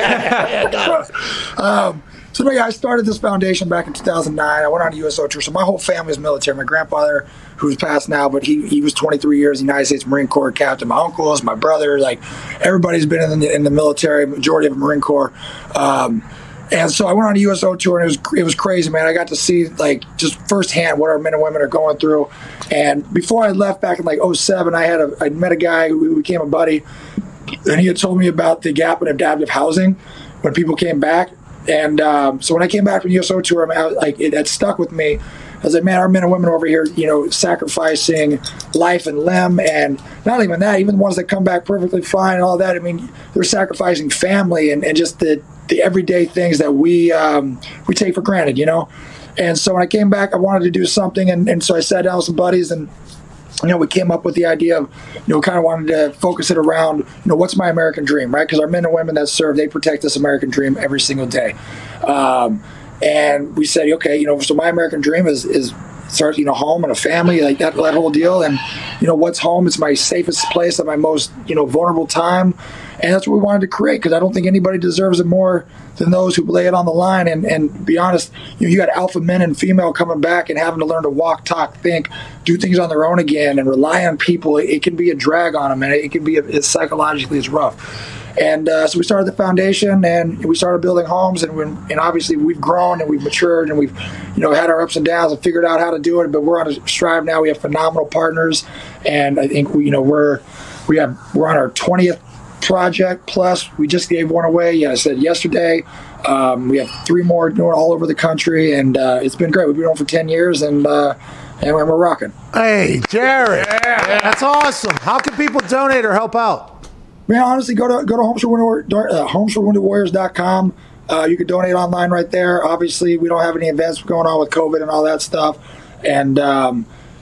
um, so yeah, I started this foundation back in two thousand nine. I went on a U S O tour. So my whole family is military. My grandfather, who's passed now, but he he was twenty-three years United States Marine Corps captain. My uncles, my brother, like everybody's been in the, in the military. Majority of the Marine Corps. Um, And so I went on a U S O tour, and it was it was crazy, man. I got to see, like, just firsthand what our men and women are going through. And before I left back in, like, oh seven, I had a, I met a guy who became a buddy, and he had told me about the gap in adaptive housing when people came back. And um, so when I came back from the U S O tour, I was, like, it had stuck with me. I was like, man, our men and women over here, you know, sacrificing life and limb, and not even that, even the ones that come back perfectly fine and all that. I mean, they're sacrificing family and, and just the the everyday things that we um, we take for granted, you know. And so when I came back, I wanted to do something, and, and so I sat down with some buddies, and you know, we came up with the idea of, you know, kind of wanted to focus it around, you know, what's my American dream, right? Because our men and women that serve, they protect this American dream every single day. Um, and we said, okay, you know, so my American dream is is start, you know, home and a family, like that, that whole deal. And, you know, what's home? It's my safest place at my most, you know, vulnerable time. And that's what we wanted to create, because I don't think anybody deserves it more than those who lay it on the line. And, and be honest, you know, you got alpha men and female coming back and having to learn to walk, talk, think, do things on their own again, and rely on people. It, it can be a drag on them, and it, it can be a, it's psychologically it's rough. And uh, so we started the foundation, and we started building homes, and when, and obviously we've grown and we've matured, and we've, you know, had our ups and downs and figured out how to do it. But we're on a strive now. We have phenomenal partners, and I think we, you know, we're we have we're on our twentieth project plus. We just gave one away. Yeah, I said yesterday. Um, we have three more doing all over the country, and uh, it's been great. We've been on for ten years, and uh, and we're rocking. Hey, Jared, yeah. That's awesome. How can people donate or help out? Man, honestly, go to go to homes for wounded, uh, homes for wounded warriors dot com. Uh, you can donate online right there. Obviously, we don't have any events going on with COVID and all that stuff. And, um,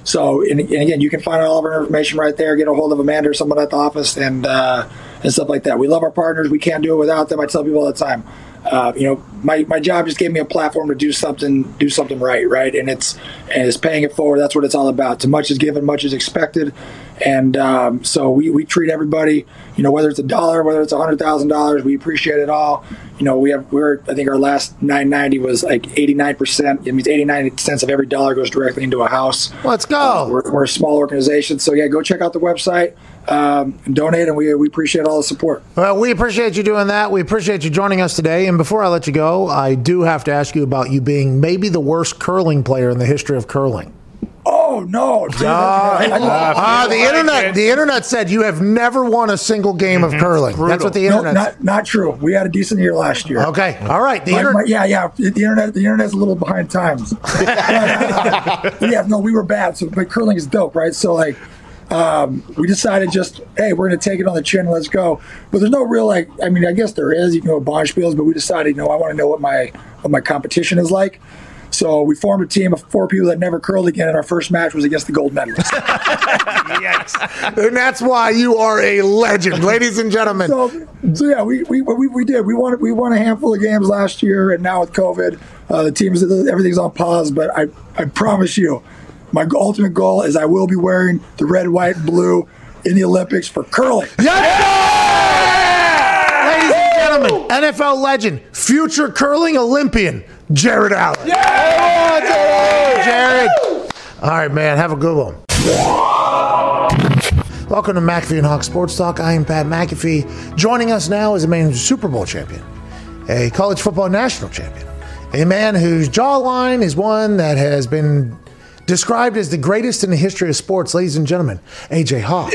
So, and, and again, you can find all of our information right there. Get a hold of Amanda or someone at the office and uh, and stuff like that. We love our partners. We can't do it without them. I tell people all the time. Uh, you know, my, my job just gave me a platform to do something do something right, right, and it's and it's paying it forward. That's what it's all about. To much is given, much is expected, and um, so we, we treat everybody, you know, whether it's a dollar, whether it's a hundred thousand dollars, we appreciate it all. You know, we have we're I think our last nine ninety was like eighty nine percent. It means eighty nine cents of every dollar goes directly into a house. Let's go. Uh, we're, we're a small organization, so yeah, go check out the website. Um, and donate, and we we appreciate all the support. Well, we appreciate you doing that. We appreciate you joining us today. And before I let you go, I do have to ask you about you being maybe the worst curling player in the history of curling. Oh no! Uh, uh, the internet, the internet said you have never won a single game mm-hmm. of curling. Brutal. That's what the internet. No, not not true. We had a decent year last year. Okay, all right. The my, inter- my, yeah, yeah. The internet, the internet's a little behind times. but, uh, yeah, no, we were bad. So, but curling is dope, right? So, like. Um, we decided just, hey, we're going to take it on the chin. Let's go. But there's no real, like, I mean, I guess there is, you know, Bonspiels, but we decided, you know, I want to know what my what my competition is like. So we formed a team of four people that never curled again, and our first match was against the gold medalists. Yes. And that's why you are a legend, ladies and gentlemen. So, so yeah, we, we we we did. We won we won a handful of games last year, and now with COVID, uh, the teams, everything's on pause. But I, I promise you, my ultimate goal is I will be wearing the red, white, and blue in the Olympics for curling. Yes! Yeah! Ladies and gentlemen, N F L legend, future curling Olympian, Jared Allen. Yeah! Oh, Jared! All right, man, have a good one. Welcome to McAfee and Hawk Sports Talk. I am Pat McAfee. Joining us now is a man who's a Super Bowl champion, a college football national champion, a man whose jawline is one that has been described as the greatest in the history of sports, ladies and gentlemen, A J Hawk.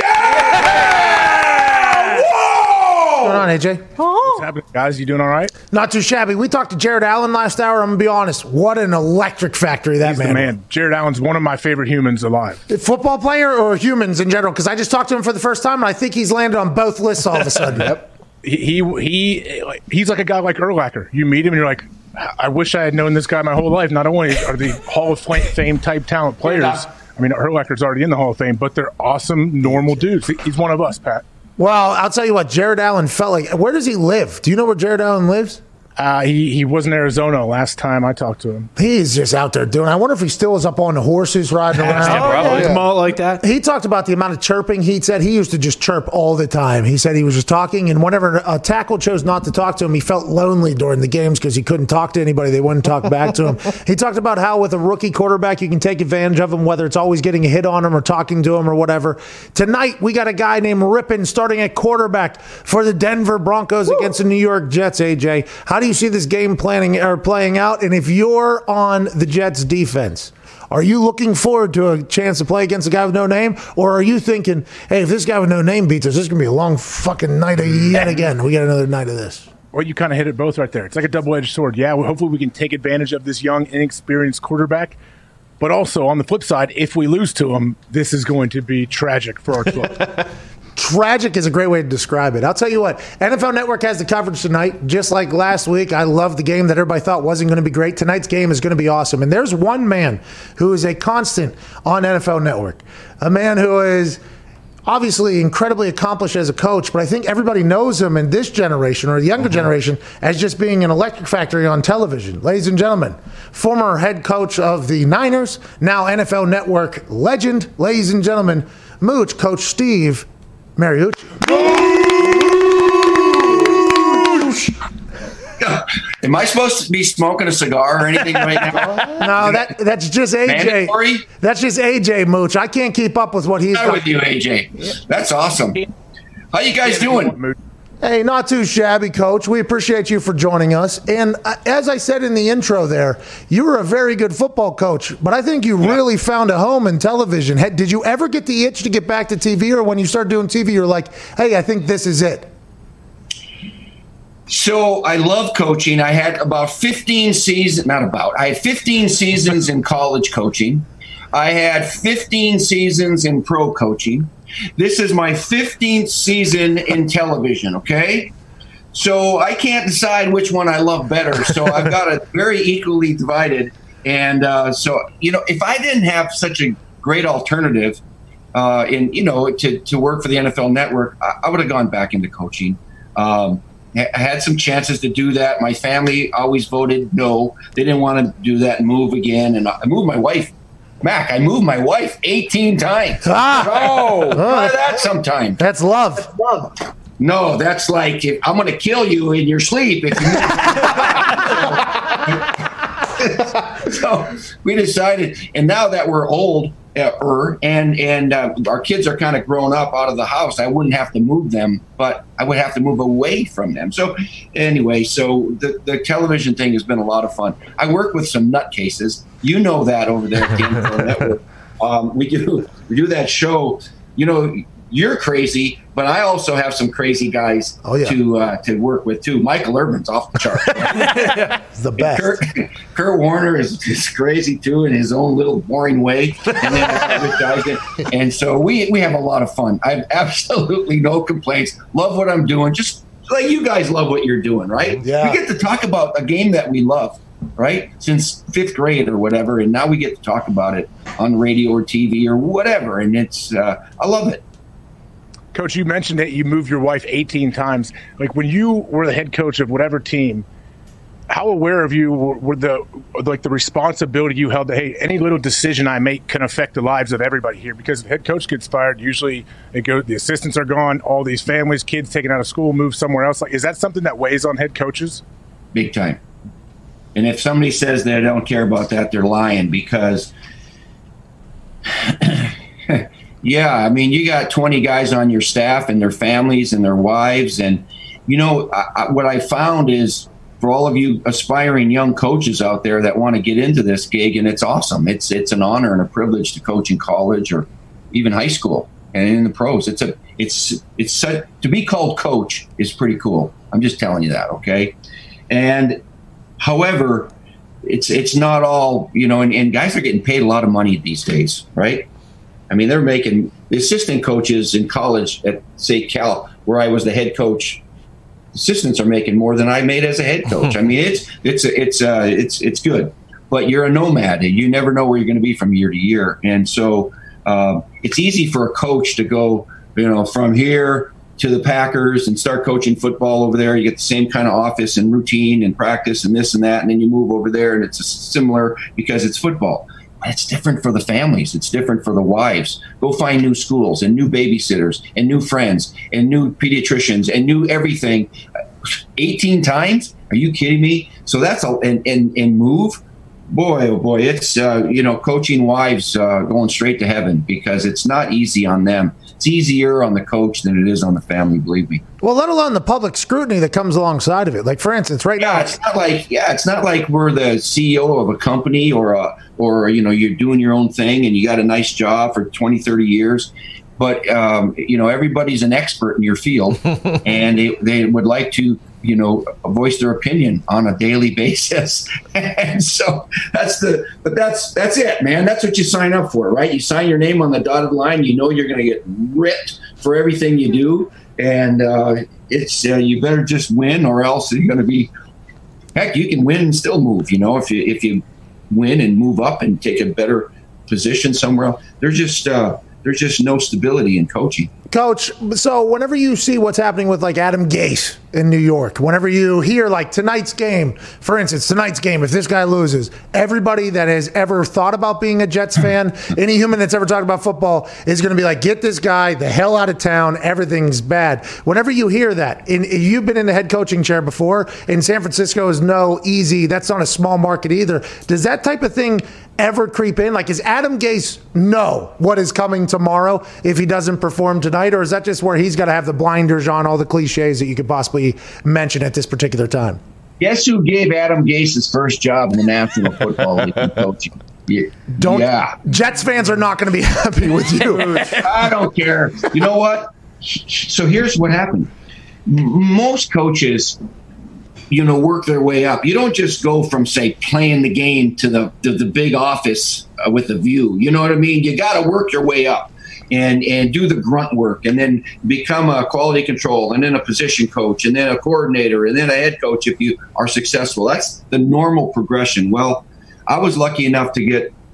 Yeah! Whoa! What's going on, A J? What's happening, guys? You doing all right? Not too shabby. We talked to Jared Allen last hour. I'm going to be honest. What an electric factory that He's man the man. Jared Allen's one of my favorite humans alive. Football player or humans in general? Because I just talked to him for the first time, and I think he's landed on both lists all of a sudden. Yep. He, he, he, he's like a guy like Urlacher. You meet him, and you're like, I wish I had known this guy my whole life. Not only are they Hall of Fame type talent players, I mean, Urlacher's already in the Hall of Fame, but they're awesome, normal dudes. He's one of us, Pat. Well, I'll tell you what, Jared Allen felt like. Where does he live? Do you know where Jared Allen lives? Uh, he, he was in Arizona last time I talked to him. He's just out there doing. I wonder if he still is up on the horses riding around. Yeah, probably. Yeah. Mullet like that. He talked about the amount of chirping. He said he used to just chirp all the time. He said he was just talking, and whenever a tackle chose not to talk to him, he felt lonely during the games because he couldn't talk to anybody. They wouldn't talk back to him. He talked about how with a rookie quarterback, you can take advantage of him, whether it's always getting a hit on him or talking to him or whatever. Tonight, we got a guy named Rippon starting at quarterback for the Denver Broncos Woo. against the New York Jets, A J. How do you see this game playing? Planning or playing out, and if you're on the Jets defense, are you looking forward to a chance to play against a guy with no name, or are you thinking, hey, if this guy with no name beats us, this is gonna be a long fucking night of yet again. We got another night of this. Well, you kind of hit it both right there. It's like a double-edged sword. Yeah, well, hopefully we can take advantage of this young, inexperienced quarterback, but also on the flip side, if we lose to him, this is going to be tragic for our club. Tragic is a great way to describe it. I'll tell you what, N F L Network has the coverage tonight. Just like last week, I love the game that everybody thought wasn't going to be great. Tonight's game is going to be awesome. And there's one man who is a constant on N F L Network, a man who is obviously incredibly accomplished as a coach, but I think everybody knows him in this generation or the younger mm-hmm. generation as just being an electric factory on television. Ladies and gentlemen, former head coach of the Niners, now N F L Network legend, ladies and gentlemen, Mooch, Coach Steve Mariucci. Am I supposed to be smoking a cigar or anything right now? No, that that's just A J. Mandatory? That's just A J, Mooch. I can't keep up with what he's doing. with you, A J. That's awesome. How you guys doing? Hey, not too shabby, Coach. We appreciate you for joining us. And uh, as I said in the intro there, you were a very good football coach, but I think you really found a home in television. Had, did you ever get the itch to get back to T V, or when you started doing T V, you're like, hey, I think this is it? So I love coaching. I had about fifteen seasons, not about, I had fifteen seasons in college coaching. I had fifteen seasons in pro coaching. This is my fifteenth season in television, okay? So I can't decide which one I love better. So I've got it very equally divided. And uh, so, you know, if I didn't have such a great alternative. Uh, and, you know, to, to work for the N F L Network, I, I would have gone back into coaching. Um, I had some chances to do that. My family always voted no. They didn't want to do that and move again. And I moved my wife. Mac, I moved my wife eighteen times. Ah. Oh, try that sometime. That's love. That's love. No, that's like, if, I'm going to kill you in your sleep if you So we decided, and now that we're old, uh, and and uh, our kids are kind of grown up out of the house, I wouldn't have to move them, but I would have to move away from them. So anyway, so the, the television thing has been a lot of fun. I work with some nutcases. You know that over there at the N F L Network. Um, we do we do that show. You know, you're crazy, but I also have some crazy guys oh, yeah. to uh, to work with too. Michael Irvin's off the chart. Right? The best. Kurt, Kurt Warner is, is crazy too in his own little boring way, and then other guys. That, and so we we have a lot of fun. I have absolutely no complaints. Love what I'm doing. Just like you guys love what you're doing, right? Yeah. We get to talk about a game that we love, right? Since fifth grade or whatever, and now we get to talk about it on radio or T V or whatever, and it's uh, I love it. Coach, you mentioned that you moved your wife eighteen times. Like when you were the head coach of whatever team, how aware of you were the like the responsibility you held that, hey, any little decision I make can affect the lives of everybody here? Because the head coach gets fired, usually it goes, the assistants are gone, all these families, kids taken out of school, move somewhere else. Like, is that something that weighs on head coaches? Big time. And if somebody says they don't care about that, they're lying, because yeah, I mean, you got twenty guys on your staff and their families and their wives. And, you know, I, I, what I found is for all of you aspiring young coaches out there that want to get into this gig, and it's awesome. It's it's an honor and a privilege to coach in college or even high school and in the pros. It's a it's it's such, to be called coach is pretty cool. I'm just telling you that, okay? And however, it's it's not all, you know, and, and guys are getting paid a lot of money these days, right? I mean, they're making the assistant coaches in college at, say, Cal, where I was the head coach. Assistants are making more than I made as a head coach. I mean, it's it's it's uh, it's it's good, but you're a nomad and you never know where you're going to be from year to year. And so uh, it's easy for a coach to go, you know, from here to the Packers and start coaching football over there. You get the same kind of office and routine and practice and this and that, and then you move over there and it's similar because it's football. It's different for the families. It's different for the wives. Go find new schools and new babysitters and new friends and new pediatricians and new everything. eighteen times? Are you kidding me? So that's a and and, and move. Boy, oh boy, it's uh, you know, coaching wives uh, going straight to heaven, because it's not easy on them. It's easier on the coach than it is on the family, believe me. Well, let alone the public scrutiny that comes alongside of it. Like, for instance, right yeah, now, it's not like yeah, it's not like we're the C E O of a company or a, or you know, you're doing your own thing and you got a nice job for twenty, thirty years. But um, you know, everybody's an expert in your field, and they, they would like to, you know, voice their opinion on a daily basis. And so that's the, but that's that's it, man. That's what you sign up for, right? You sign your name on the dotted line. You know you're going to get ripped for everything you do, and uh, it's uh, you better just win, or else you're going to be. Heck, you can win and still move. You know, if you if you win and move up and take a better position somewhere else, there's just. Uh, There's just no stability in coaching. Coach, so whenever you see what's happening with like Adam Gase in New York, whenever you hear like tonight's game, for instance, tonight's game, if this guy loses, everybody that has ever thought about being a Jets fan, any human that's ever talked about football is going to be like, get this guy the hell out of town. Everything's bad. Whenever you hear that, and you've been in the head coaching chair before, and San Francisco is no easy, that's not a small market either. Does that type of thing ever creep in? Like, is Adam Gase know what is coming tomorrow if he doesn't perform tonight, or is that just where he's got to have the blinders on, all the cliches that you could possibly mention at this particular time? Guess who gave Adam Gase his first job in the National Football League coaching? Yeah. Don't, yeah. Jets fans are not going to be happy with you. I don't care. You know what? So here's what happened. Most coaches, you know, work their way up. You don't just go from, say, playing the game to the to the big office uh, with a view. You know what I mean? You got to work your way up and and do the grunt work, and then become a quality control, and then a position coach, and then a coordinator, and then a head coach if you are successful. That's the normal progression. Well, I was lucky enough to get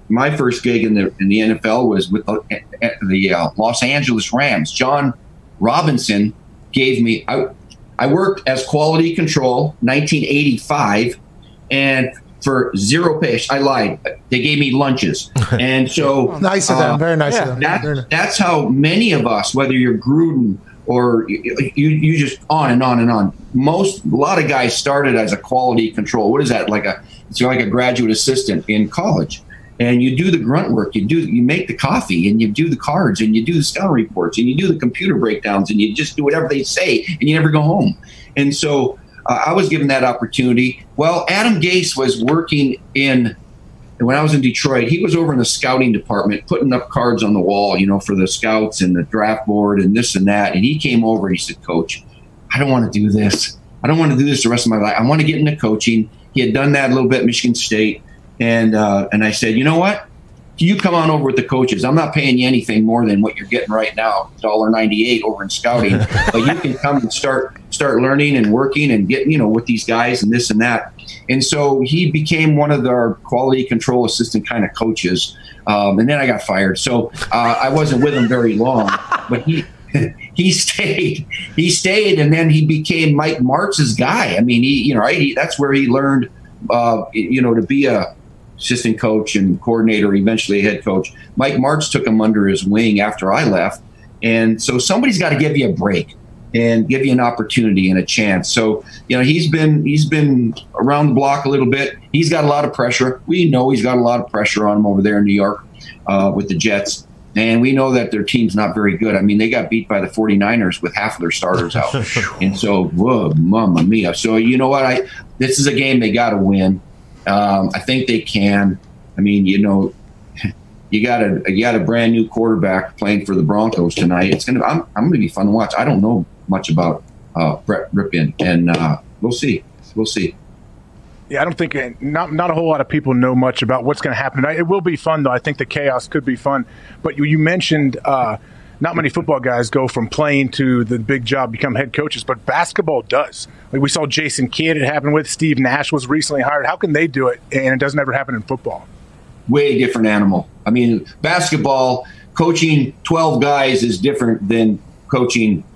my first gig in the in the N F L was with the, the uh, Los Angeles Rams. John Robinson gave me. I, I worked as quality control, nineteen eighty-five, and for zero pay, I lied. They gave me lunches, and so nice of them, uh, very nice yeah, of them. That, that's how many of us, whether you're Gruden or you, you just on and on and on. Most, a lot of guys started as a quality control. What is that? Like a, it's like a graduate assistant in college. And you do the grunt work, you do, you make the coffee, and you do the cards, and you do the scouting reports, and you do the computer breakdowns, and you just do whatever they say, and you never go home. And so uh, I was given that opportunity. Well, Adam Gase was working in, when I was in Detroit, he was over in the scouting department, putting up cards on the wall, you know, for the scouts and the draft board and this and that. And he came over and he said, Coach, I don't want to do this. I don't want to do this the rest of my life. I want to get into coaching. He had done that a little bit at Michigan State. And uh, and I said, you know what? You come on over with the coaches. I'm not paying you anything more than what you're getting right now, one dollar ninety-eight over in scouting. But you can come and start start learning and working and getting, you know, with these guys and this and that. And so he became one of our quality control assistant kind of coaches. Um, and then I got fired. So uh, I wasn't with him very long. But he he stayed. He stayed, and then he became Mike Martz's guy. I mean, he, you know, right? He, that's where he learned, uh, you know, to be a assistant coach and coordinator, eventually a head coach. Mike Martz took him under his wing after I left. And so somebody's got to give you a break and give you an opportunity and a chance. So, you know, he's been he's been around the block a little bit. He's got a lot of pressure. We know he's got a lot of pressure on him over there in New York uh, with the Jets. And we know that their team's not very good. I mean, they got beat by the 49ers with half of their starters out. And so, whoa, mamma mia. So, you know what? I this is a game they got to win. Um, I think they can. I mean, you know, you got a you got a brand new quarterback playing for the Broncos tonight. It's gonna. I'm I'm gonna be fun to watch. I don't know much about uh, Brett Rypien, and uh, we'll see. We'll see. Yeah, I don't think not not a whole lot of people know much about what's going to happen tonight. It will be fun, though. I think the chaos could be fun. But you, you mentioned uh, not many football guys go from playing to the big job, become head coaches, but basketball does. Like we saw Jason Kidd, it happened with. Steve Nash was recently hired. How can they do it, and it doesn't ever happen in football? Way different animal. I mean, basketball, coaching twelve guys is different than coaching.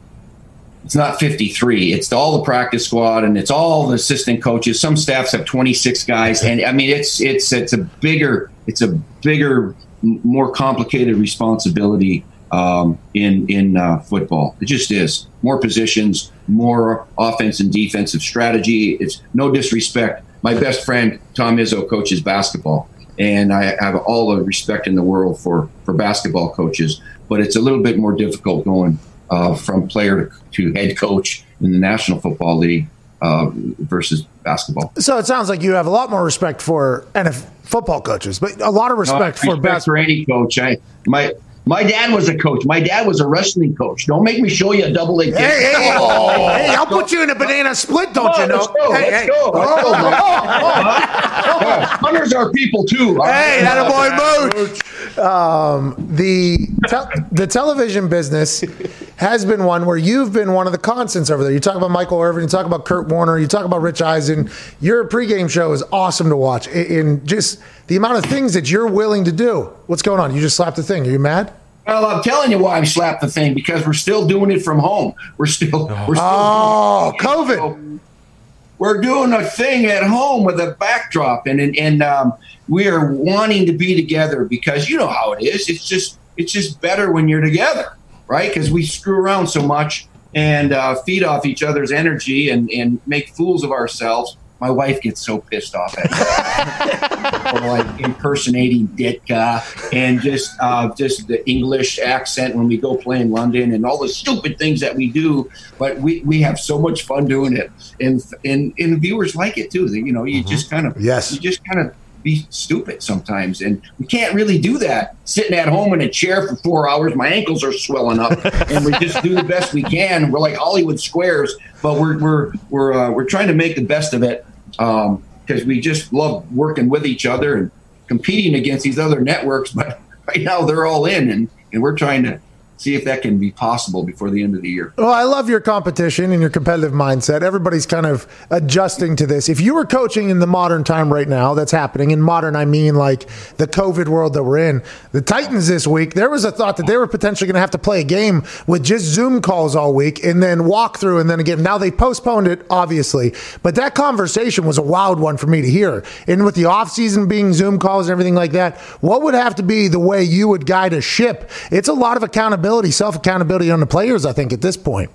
It's not fifty-three. It's all the practice squad, and it's all the assistant coaches. Some staffs have twenty-six guys, and I mean, it's it's it's a bigger, it's a bigger, more complicated responsibility um, in in uh, football. It just is more positions, more offense and defensive strategy. It's no disrespect. My best friend Tom Izzo coaches basketball, and I have all the respect in the world for for basketball coaches. But it's a little bit more difficult going Uh, from player to, to head coach in the National Football League uh, versus basketball. So it sounds like you have a lot more respect for N F L football coaches, but a lot of respect no, for respect for any coach. I, my my dad was a coach. My dad was a wrestling coach. Don't make me show you a double leg kick. Hey, hey, oh, hey, I'll put you in a banana split, don't oh, you know? Let's go. Hey, Let's hey. go. Let's go, man. uh, hunters are people too. Hey, that a boy Mooch. Um, the te- the television business has been one where you've been one of the constants over there. You talk about Michael Irvin, you talk about Kurt Warner, you talk about Rich Eisen. Your pregame show is awesome to watch. In, in just the amount of things that you're willing to do. What's going on? You just slapped the thing. Are you mad? Well, I'm telling you why I slapped the thing, because we're still doing it from home. We're still, we're still oh, doing COVID. So we're doing a thing at home with a backdrop, and and, and um, we are wanting to be together because you know how it is. It's just it's just better when you're together, right? Because we screw around so much and uh, feed off each other's energy and, and make fools of ourselves. My wife gets so pissed off at me. Like impersonating Ditka and just uh, just the English accent when we go play in London and all the stupid things that we do. But we, we have so much fun doing it, and and, and viewers like it too. You know, you mm-hmm. just kind of yes. you just kind of be stupid sometimes, and we can't really do that sitting at home in a chair for four hours. My ankles are swelling up, and we just do the best we can. We're like Hollywood Squares, but we're we're we're uh, we're trying to make the best of it. Um, because we just love working with each other and competing against these other networks. But right now they're all in, and, and we're trying to see if that can be possible before the end of the year. Well, I love your competition and your competitive mindset. Everybody's kind of adjusting to this. If you were coaching in the modern time right now, that's happening. In modern, I mean like the COVID world that we're in. The Titans this week, there was a thought that they were potentially going to have to play a game with just Zoom calls all week and then walk through and then again. Now they postponed it, obviously. But that conversation was a wild one for me to hear. And with the offseason being Zoom calls and everything like that, what would have to be the way you would guide a ship? It's a lot of accountability. Self-accountability on the players, I think, at this point.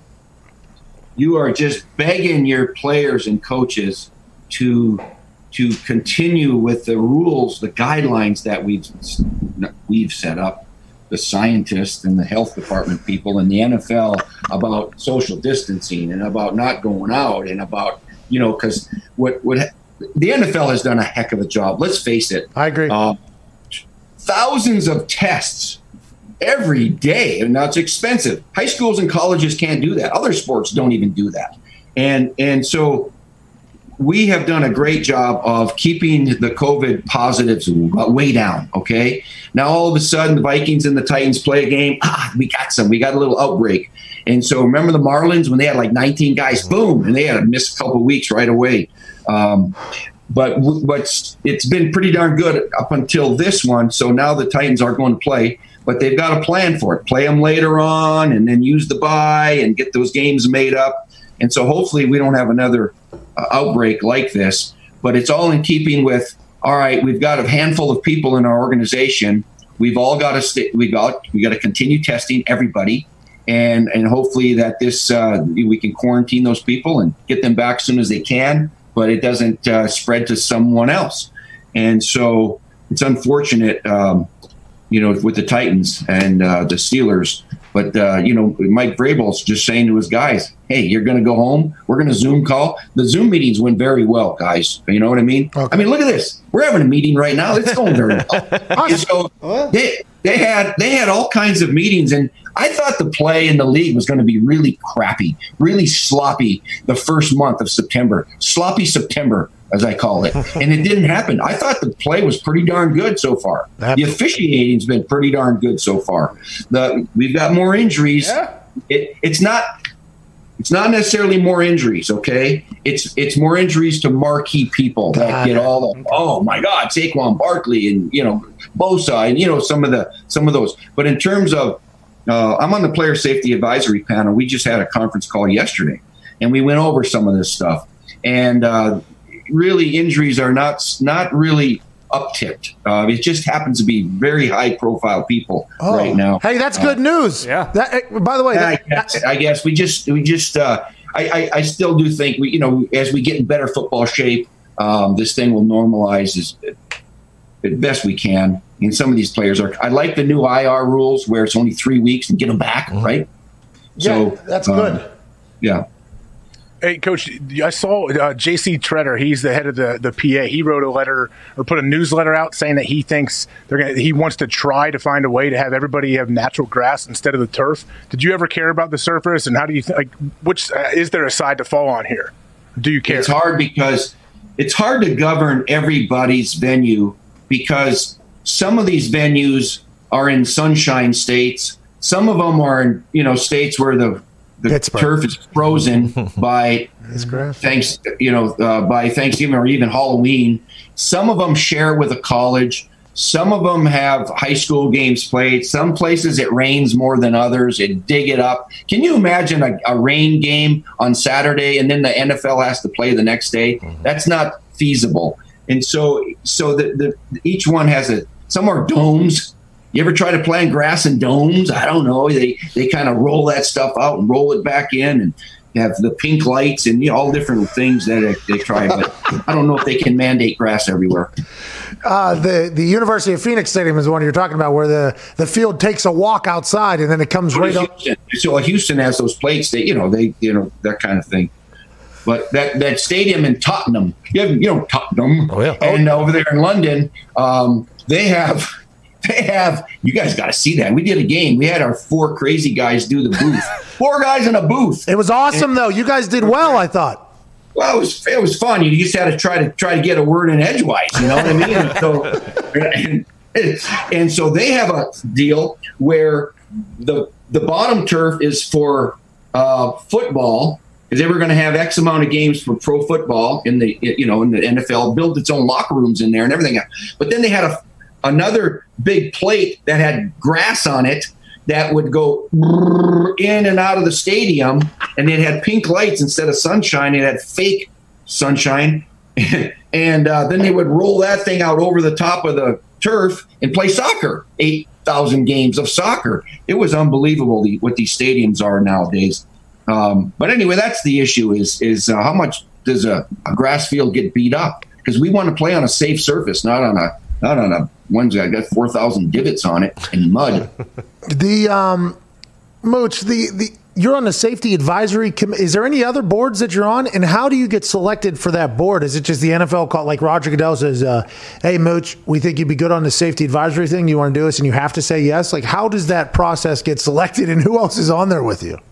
You are just begging your players and coaches to to continue with the rules, the guidelines that we've we've set up, the scientists and the health department people and the N F L about social distancing and about not going out and about, you know, because what, what the N F L has done a heck of a job. Let's face it. I agree. Uh, thousands of tests every day, and now it's expensive. High schools and colleges can't do that. Other sports don't even do that. And and so we have done a great job of keeping the COVID positives way down, okay? Now all of a sudden the Vikings and the Titans play a game. Ah, we got some. We got a little outbreak. And so remember the Marlins when they had like nineteen guys, boom, and they had to miss a couple of weeks right away. Um, but but it's been pretty darn good up until this one. So now the Titans are going to play. But they've got a plan for it. Play them later on and then use the bye and get those games made up. And so hopefully we don't have another uh, outbreak like this. But it's all in keeping with, all right, we've got a handful of people in our organization. We've all got to st- we got we got to continue testing everybody. And and hopefully that this uh, we can quarantine those people and get them back as soon as they can. But it doesn't uh, spread to someone else. And so it's unfortunate. Um, you know, with the Titans and uh, the Steelers. But, uh, you know, Mike Vrabel's just saying to his guys, hey, you're going to go home. We're going to Zoom call. The Zoom meetings went very well, guys. You know what I mean? Okay. I mean, look at this. We're having a meeting right now. It's going very well. And so they, they had they had all kinds of meetings. And I thought the play in the league was going to be really crappy, really sloppy the first month of September. Sloppy September, as I call it. And it didn't happen. I thought the play was pretty darn good so far. The officiating's been pretty darn good so far. The We've got more injuries. Yeah. It, it's not it's not necessarily more injuries, okay? It's it's more injuries to marquee people that get all the, oh my God, Saquon Barkley and, you know, Bosa and, you know, some of the some of those. But in terms of uh, I'm on the player safety advisory panel. We just had a conference call yesterday and we went over some of this stuff. And uh really injuries are not not really upticked. Uh, it just happens to be very high profile people oh. right now. Hey, that's good uh, news. Yeah. That, by the way, that, I, guess, I guess we just we just uh, I, I I still do think we you know as we get in better football shape, um, this thing will normalize as as best we can. And some of these players are. I like the new I R rules where it's only three weeks and get them back. Mm-hmm. Right. Yeah, so that's um, good. Yeah. Hey, Coach, I saw uh, J C Treader. He's the head of the, the P A. He wrote a letter or put a newsletter out saying that he thinks they're gonna, he wants to try to find a way to have everybody have natural grass instead of the turf. Did you ever care about the surface? And how do you think, like, which uh, is there a side to fall on here? Do you care? It's hard because it's hard to govern everybody's venue because some of these venues are in sunshine states. Some of them are in, you know, states where the The Pittsburgh. Turf is frozen by thanks, you know, uh, by Thanksgiving or even Halloween. Some of them share with a college. Some of them have high school games played. Some places it rains more than others. It dig it up. Can you imagine a, a rain game on Saturday and then the N F L has to play the next day? That's not feasible. And so, so the, the each one has a. Some are domes. You ever try to play in grass and domes? I don't know. They they kind of roll that stuff out and roll it back in and have the pink lights and you know, all different things that they, they try. But I don't know if they can mandate grass everywhere. Uh, the the University of Phoenix Stadium is the one you're talking about, where the, the field takes a walk outside and then it comes right up. So Houston has those plates that you know they you know that kind of thing. But that, that stadium in Tottenham, you, have, you know Tottenham, oh, yeah. and over there in London, um, they have. They have, you guys got to see that. We did a game. We had our four crazy guys do the booth. Four guys in a booth. It was awesome, and, though. You guys did well, I thought. Well, it was it was fun. You just had to try to try to get a word in edgewise. You know what I mean? And so, and, and so they have a deal where the the bottom turf is for uh, football, because they were going to have X amount of games for pro football in the you know in the N F L, build its own locker rooms in there and everything. But then they had a another big plate that had grass on it that would go in and out of the stadium, and it had pink lights instead of sunshine. It had fake sunshine, and uh, then they would roll that thing out over the top of the turf and play soccer. Eight thousand games of soccer. It was unbelievable the, what these stadiums are nowadays. Um, but anyway, that's the issue: is is uh, how much does a, a grass field get beat up? Because we want to play on a safe surface, not on a not on a one that got four thousand divots on it and mud. The um, Mooch, the the you're on the safety advisory committee. Is there any other boards that you're on, and how do you get selected for that board? Is it just the N F L call, like Roger Goodell says, uh, "Hey, Mooch, we think you'd be good on the safety advisory thing. You want to do this?" And you have to say yes. Like, how does that process get selected, and who else is on there with you?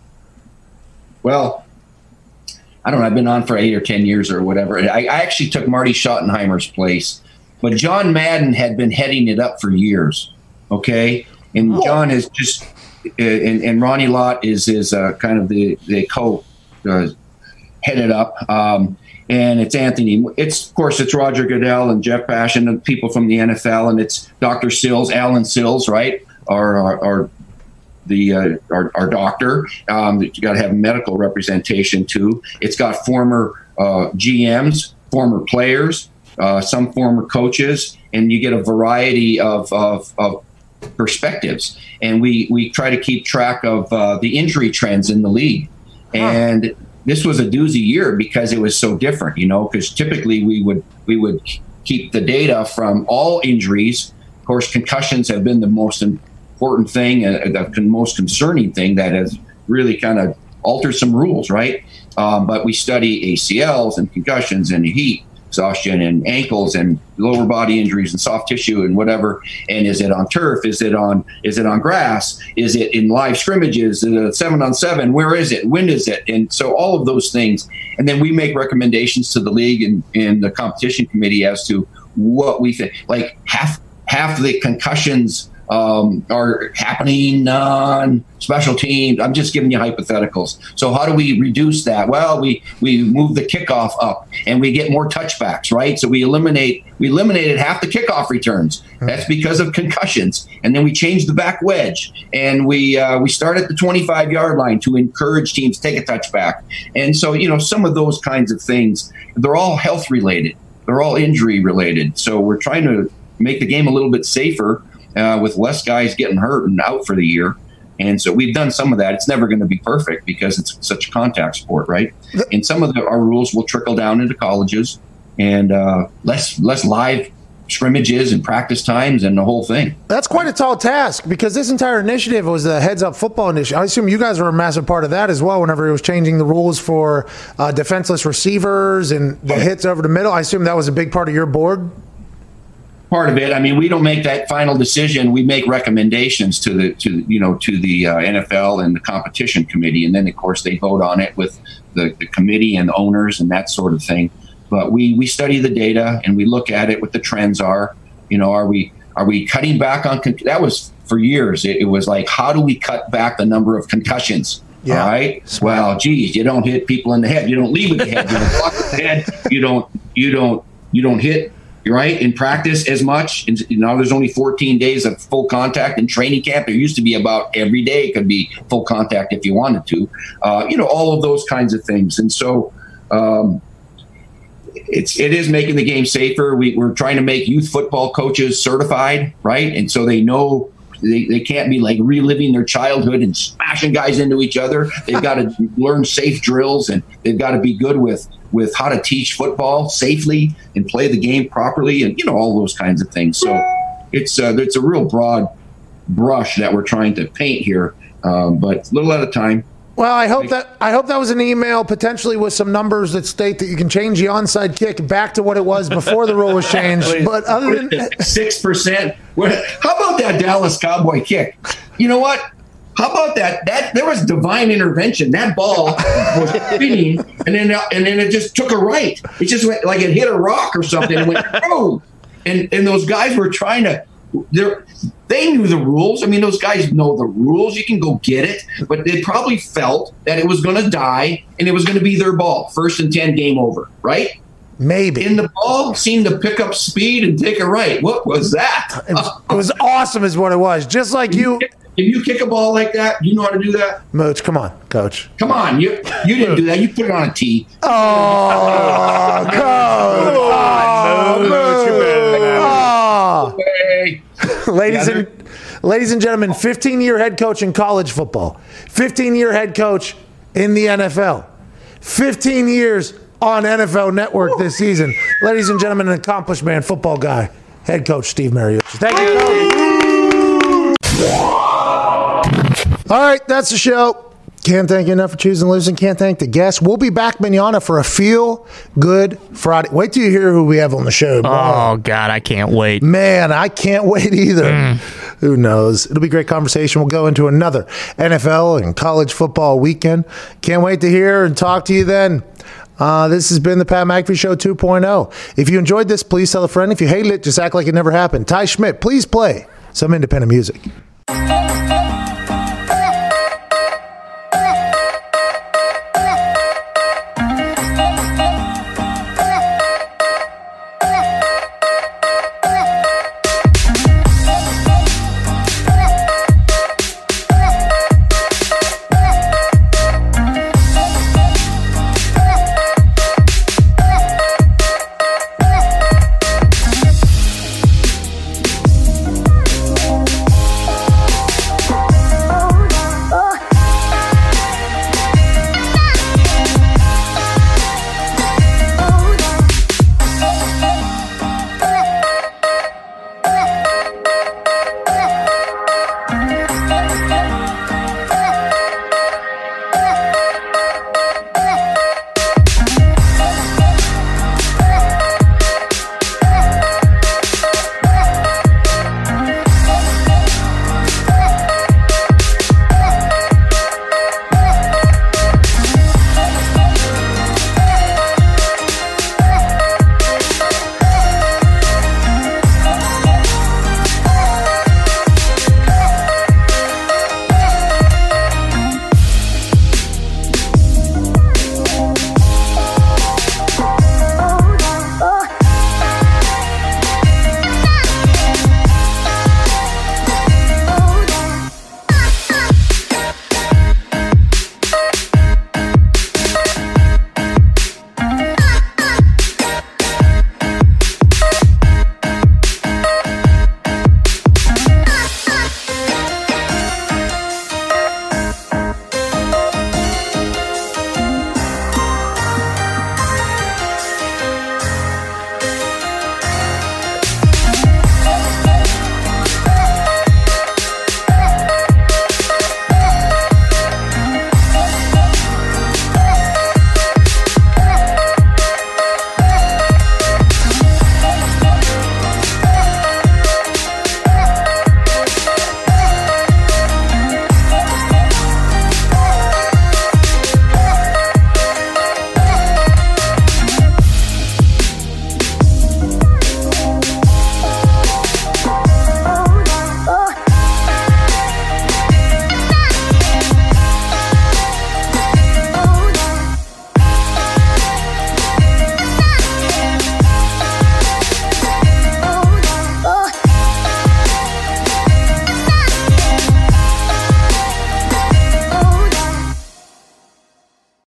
Well, I don't know. I've been on for eight or ten years or whatever. I, I actually took Marty Schottenheimer's place, but John Madden had been heading it up for years. Okay, and oh. John is just. And, and Ronnie Lott is is uh, kind of the the co uh, headed up, um, and it's Anthony. It's of course it's Roger Goodell and Jeff Passion and people from the N F L, and it's Doctor Sills, Alan Sills, right? Our our, our the uh, our, our doctor. Um, you got to have medical representation too. It's got former uh, G Ms, former players, uh, some former coaches, and you get a variety of of, of perspectives, and we we try to keep track of uh, the injury trends in the league. And huh. this was a doozy year because it was so different, you know, because typically we would we would keep the data from all injuries. Of course, concussions have been the most important thing, uh, the most concerning thing that has really kind of altered some rules, right? Um, but we study A C Ls and concussions and heat exhaustion and ankles and lower body injuries and soft tissue and whatever. And is it on turf? Is it on is it on grass? Is it in live scrimmages? Is it seven on seven? Where is it? When is it? And so all of those things. And then we make recommendations to the league and, and the competition committee as to what we think. Like half half the concussions um, are happening on special teams. I'm just giving you hypotheticals. So how do we reduce that? Well, we we move the kickoff up and we get more touchbacks, right? So we eliminate we eliminated half the kickoff returns. That's because of concussions. And then we change the back wedge and we uh, we start at the twenty-five yard line to encourage teams to take a touchback. And so, you know, some of those kinds of things, they're all health related. They're all injury related. So we're trying to make the game a little bit safer uh, with less guys getting hurt and out for the year. And so we've done some of that. It's never going to be perfect because it's such a contact sport, right? And some of the, our rules will trickle down into colleges and uh, less less live scrimmages and practice times and the whole thing. That's quite a tall task because this entire initiative was the Heads Up Football initiative. I assume you guys were a massive part of that as well whenever it was changing the rules for uh, defenseless receivers and the hits over the middle. I assume that was a big part of your board. Part of it. I mean, we don't make that final decision. We make recommendations to the to you know to the uh, N F L and the competition committee, and then of course they vote on it with the, the committee and the owners and that sort of thing. But we we study the data and we look at it. What the trends are. You know, are we are we cutting back on con- that was for years. It, it was like, how do we cut back the number of concussions? Yeah. All right. Smart. Well, geez, you don't hit people in the head. You don't lead with the head. You don't block with the head. You don't you don't you don't hit. You're right in practice as much. And you know, there's only fourteen days of full contact in training camp. There used to be about every day could be full contact if you wanted to. Uh, you know, all of those kinds of things. And so um, it's it is making the game safer. We, we're trying to make youth football coaches certified, right? And so they know they, they can't be like reliving their childhood and smashing guys into each other. They've got to learn safe drills and they've got to be good with with how to teach football safely and play the game properly and, you know, all those kinds of things. So it's uh, it's a real broad brush that we're trying to paint here, um, but a little at a time. Well, I hope that I hope that was an email potentially with some numbers that state that you can change the onside kick back to what it was before the rule was changed. But other than six percent, how about that Dallas Cowboy kick? You know what? How about that? That there was divine intervention. That ball was spinning, and then and then it just took a right. It just went like it hit a rock or something and went boom. And and those guys were trying to they're, they knew the rules. I mean, those guys know the rules. You can go get it. But they probably felt that it was going to die and it was going to be their ball. First and ten, game over, right? Maybe. And the ball seemed to pick up speed and take a right. What was that? It was, it was awesome is what it was. Just like you. If you kick a ball like that, you know how to do that? Mooch, come on, coach. Come on. You you didn't do that. You put it on a tee. Oh, coach. Oh, Mooch. You better than that. Oh. Ladies and ladies and gentlemen, fifteen-year head coach in college football, fifteen-year head coach in the N F L, fifteen years on N F L Network this season. Ladies and gentlemen, an accomplished man, football guy, head coach Steve Mariucci. Thank you, coach. All right, that's the show. Can't thank you enough for choosing to listen. Can't thank the guests. We'll be back, Manana, for a Feel Good Friday. Wait till you hear who we have on the show. Oh, God, I can't wait. Man, I can't wait either. Mm. Who knows? It'll be a great conversation. We'll go into another N F L and college football weekend. Can't wait to hear and talk to you then. Uh, this has been the Pat McAfee Show two point oh. If you enjoyed this, please tell a friend. If you hated it, just act like it never happened. Ty Schmidt, please play some independent music.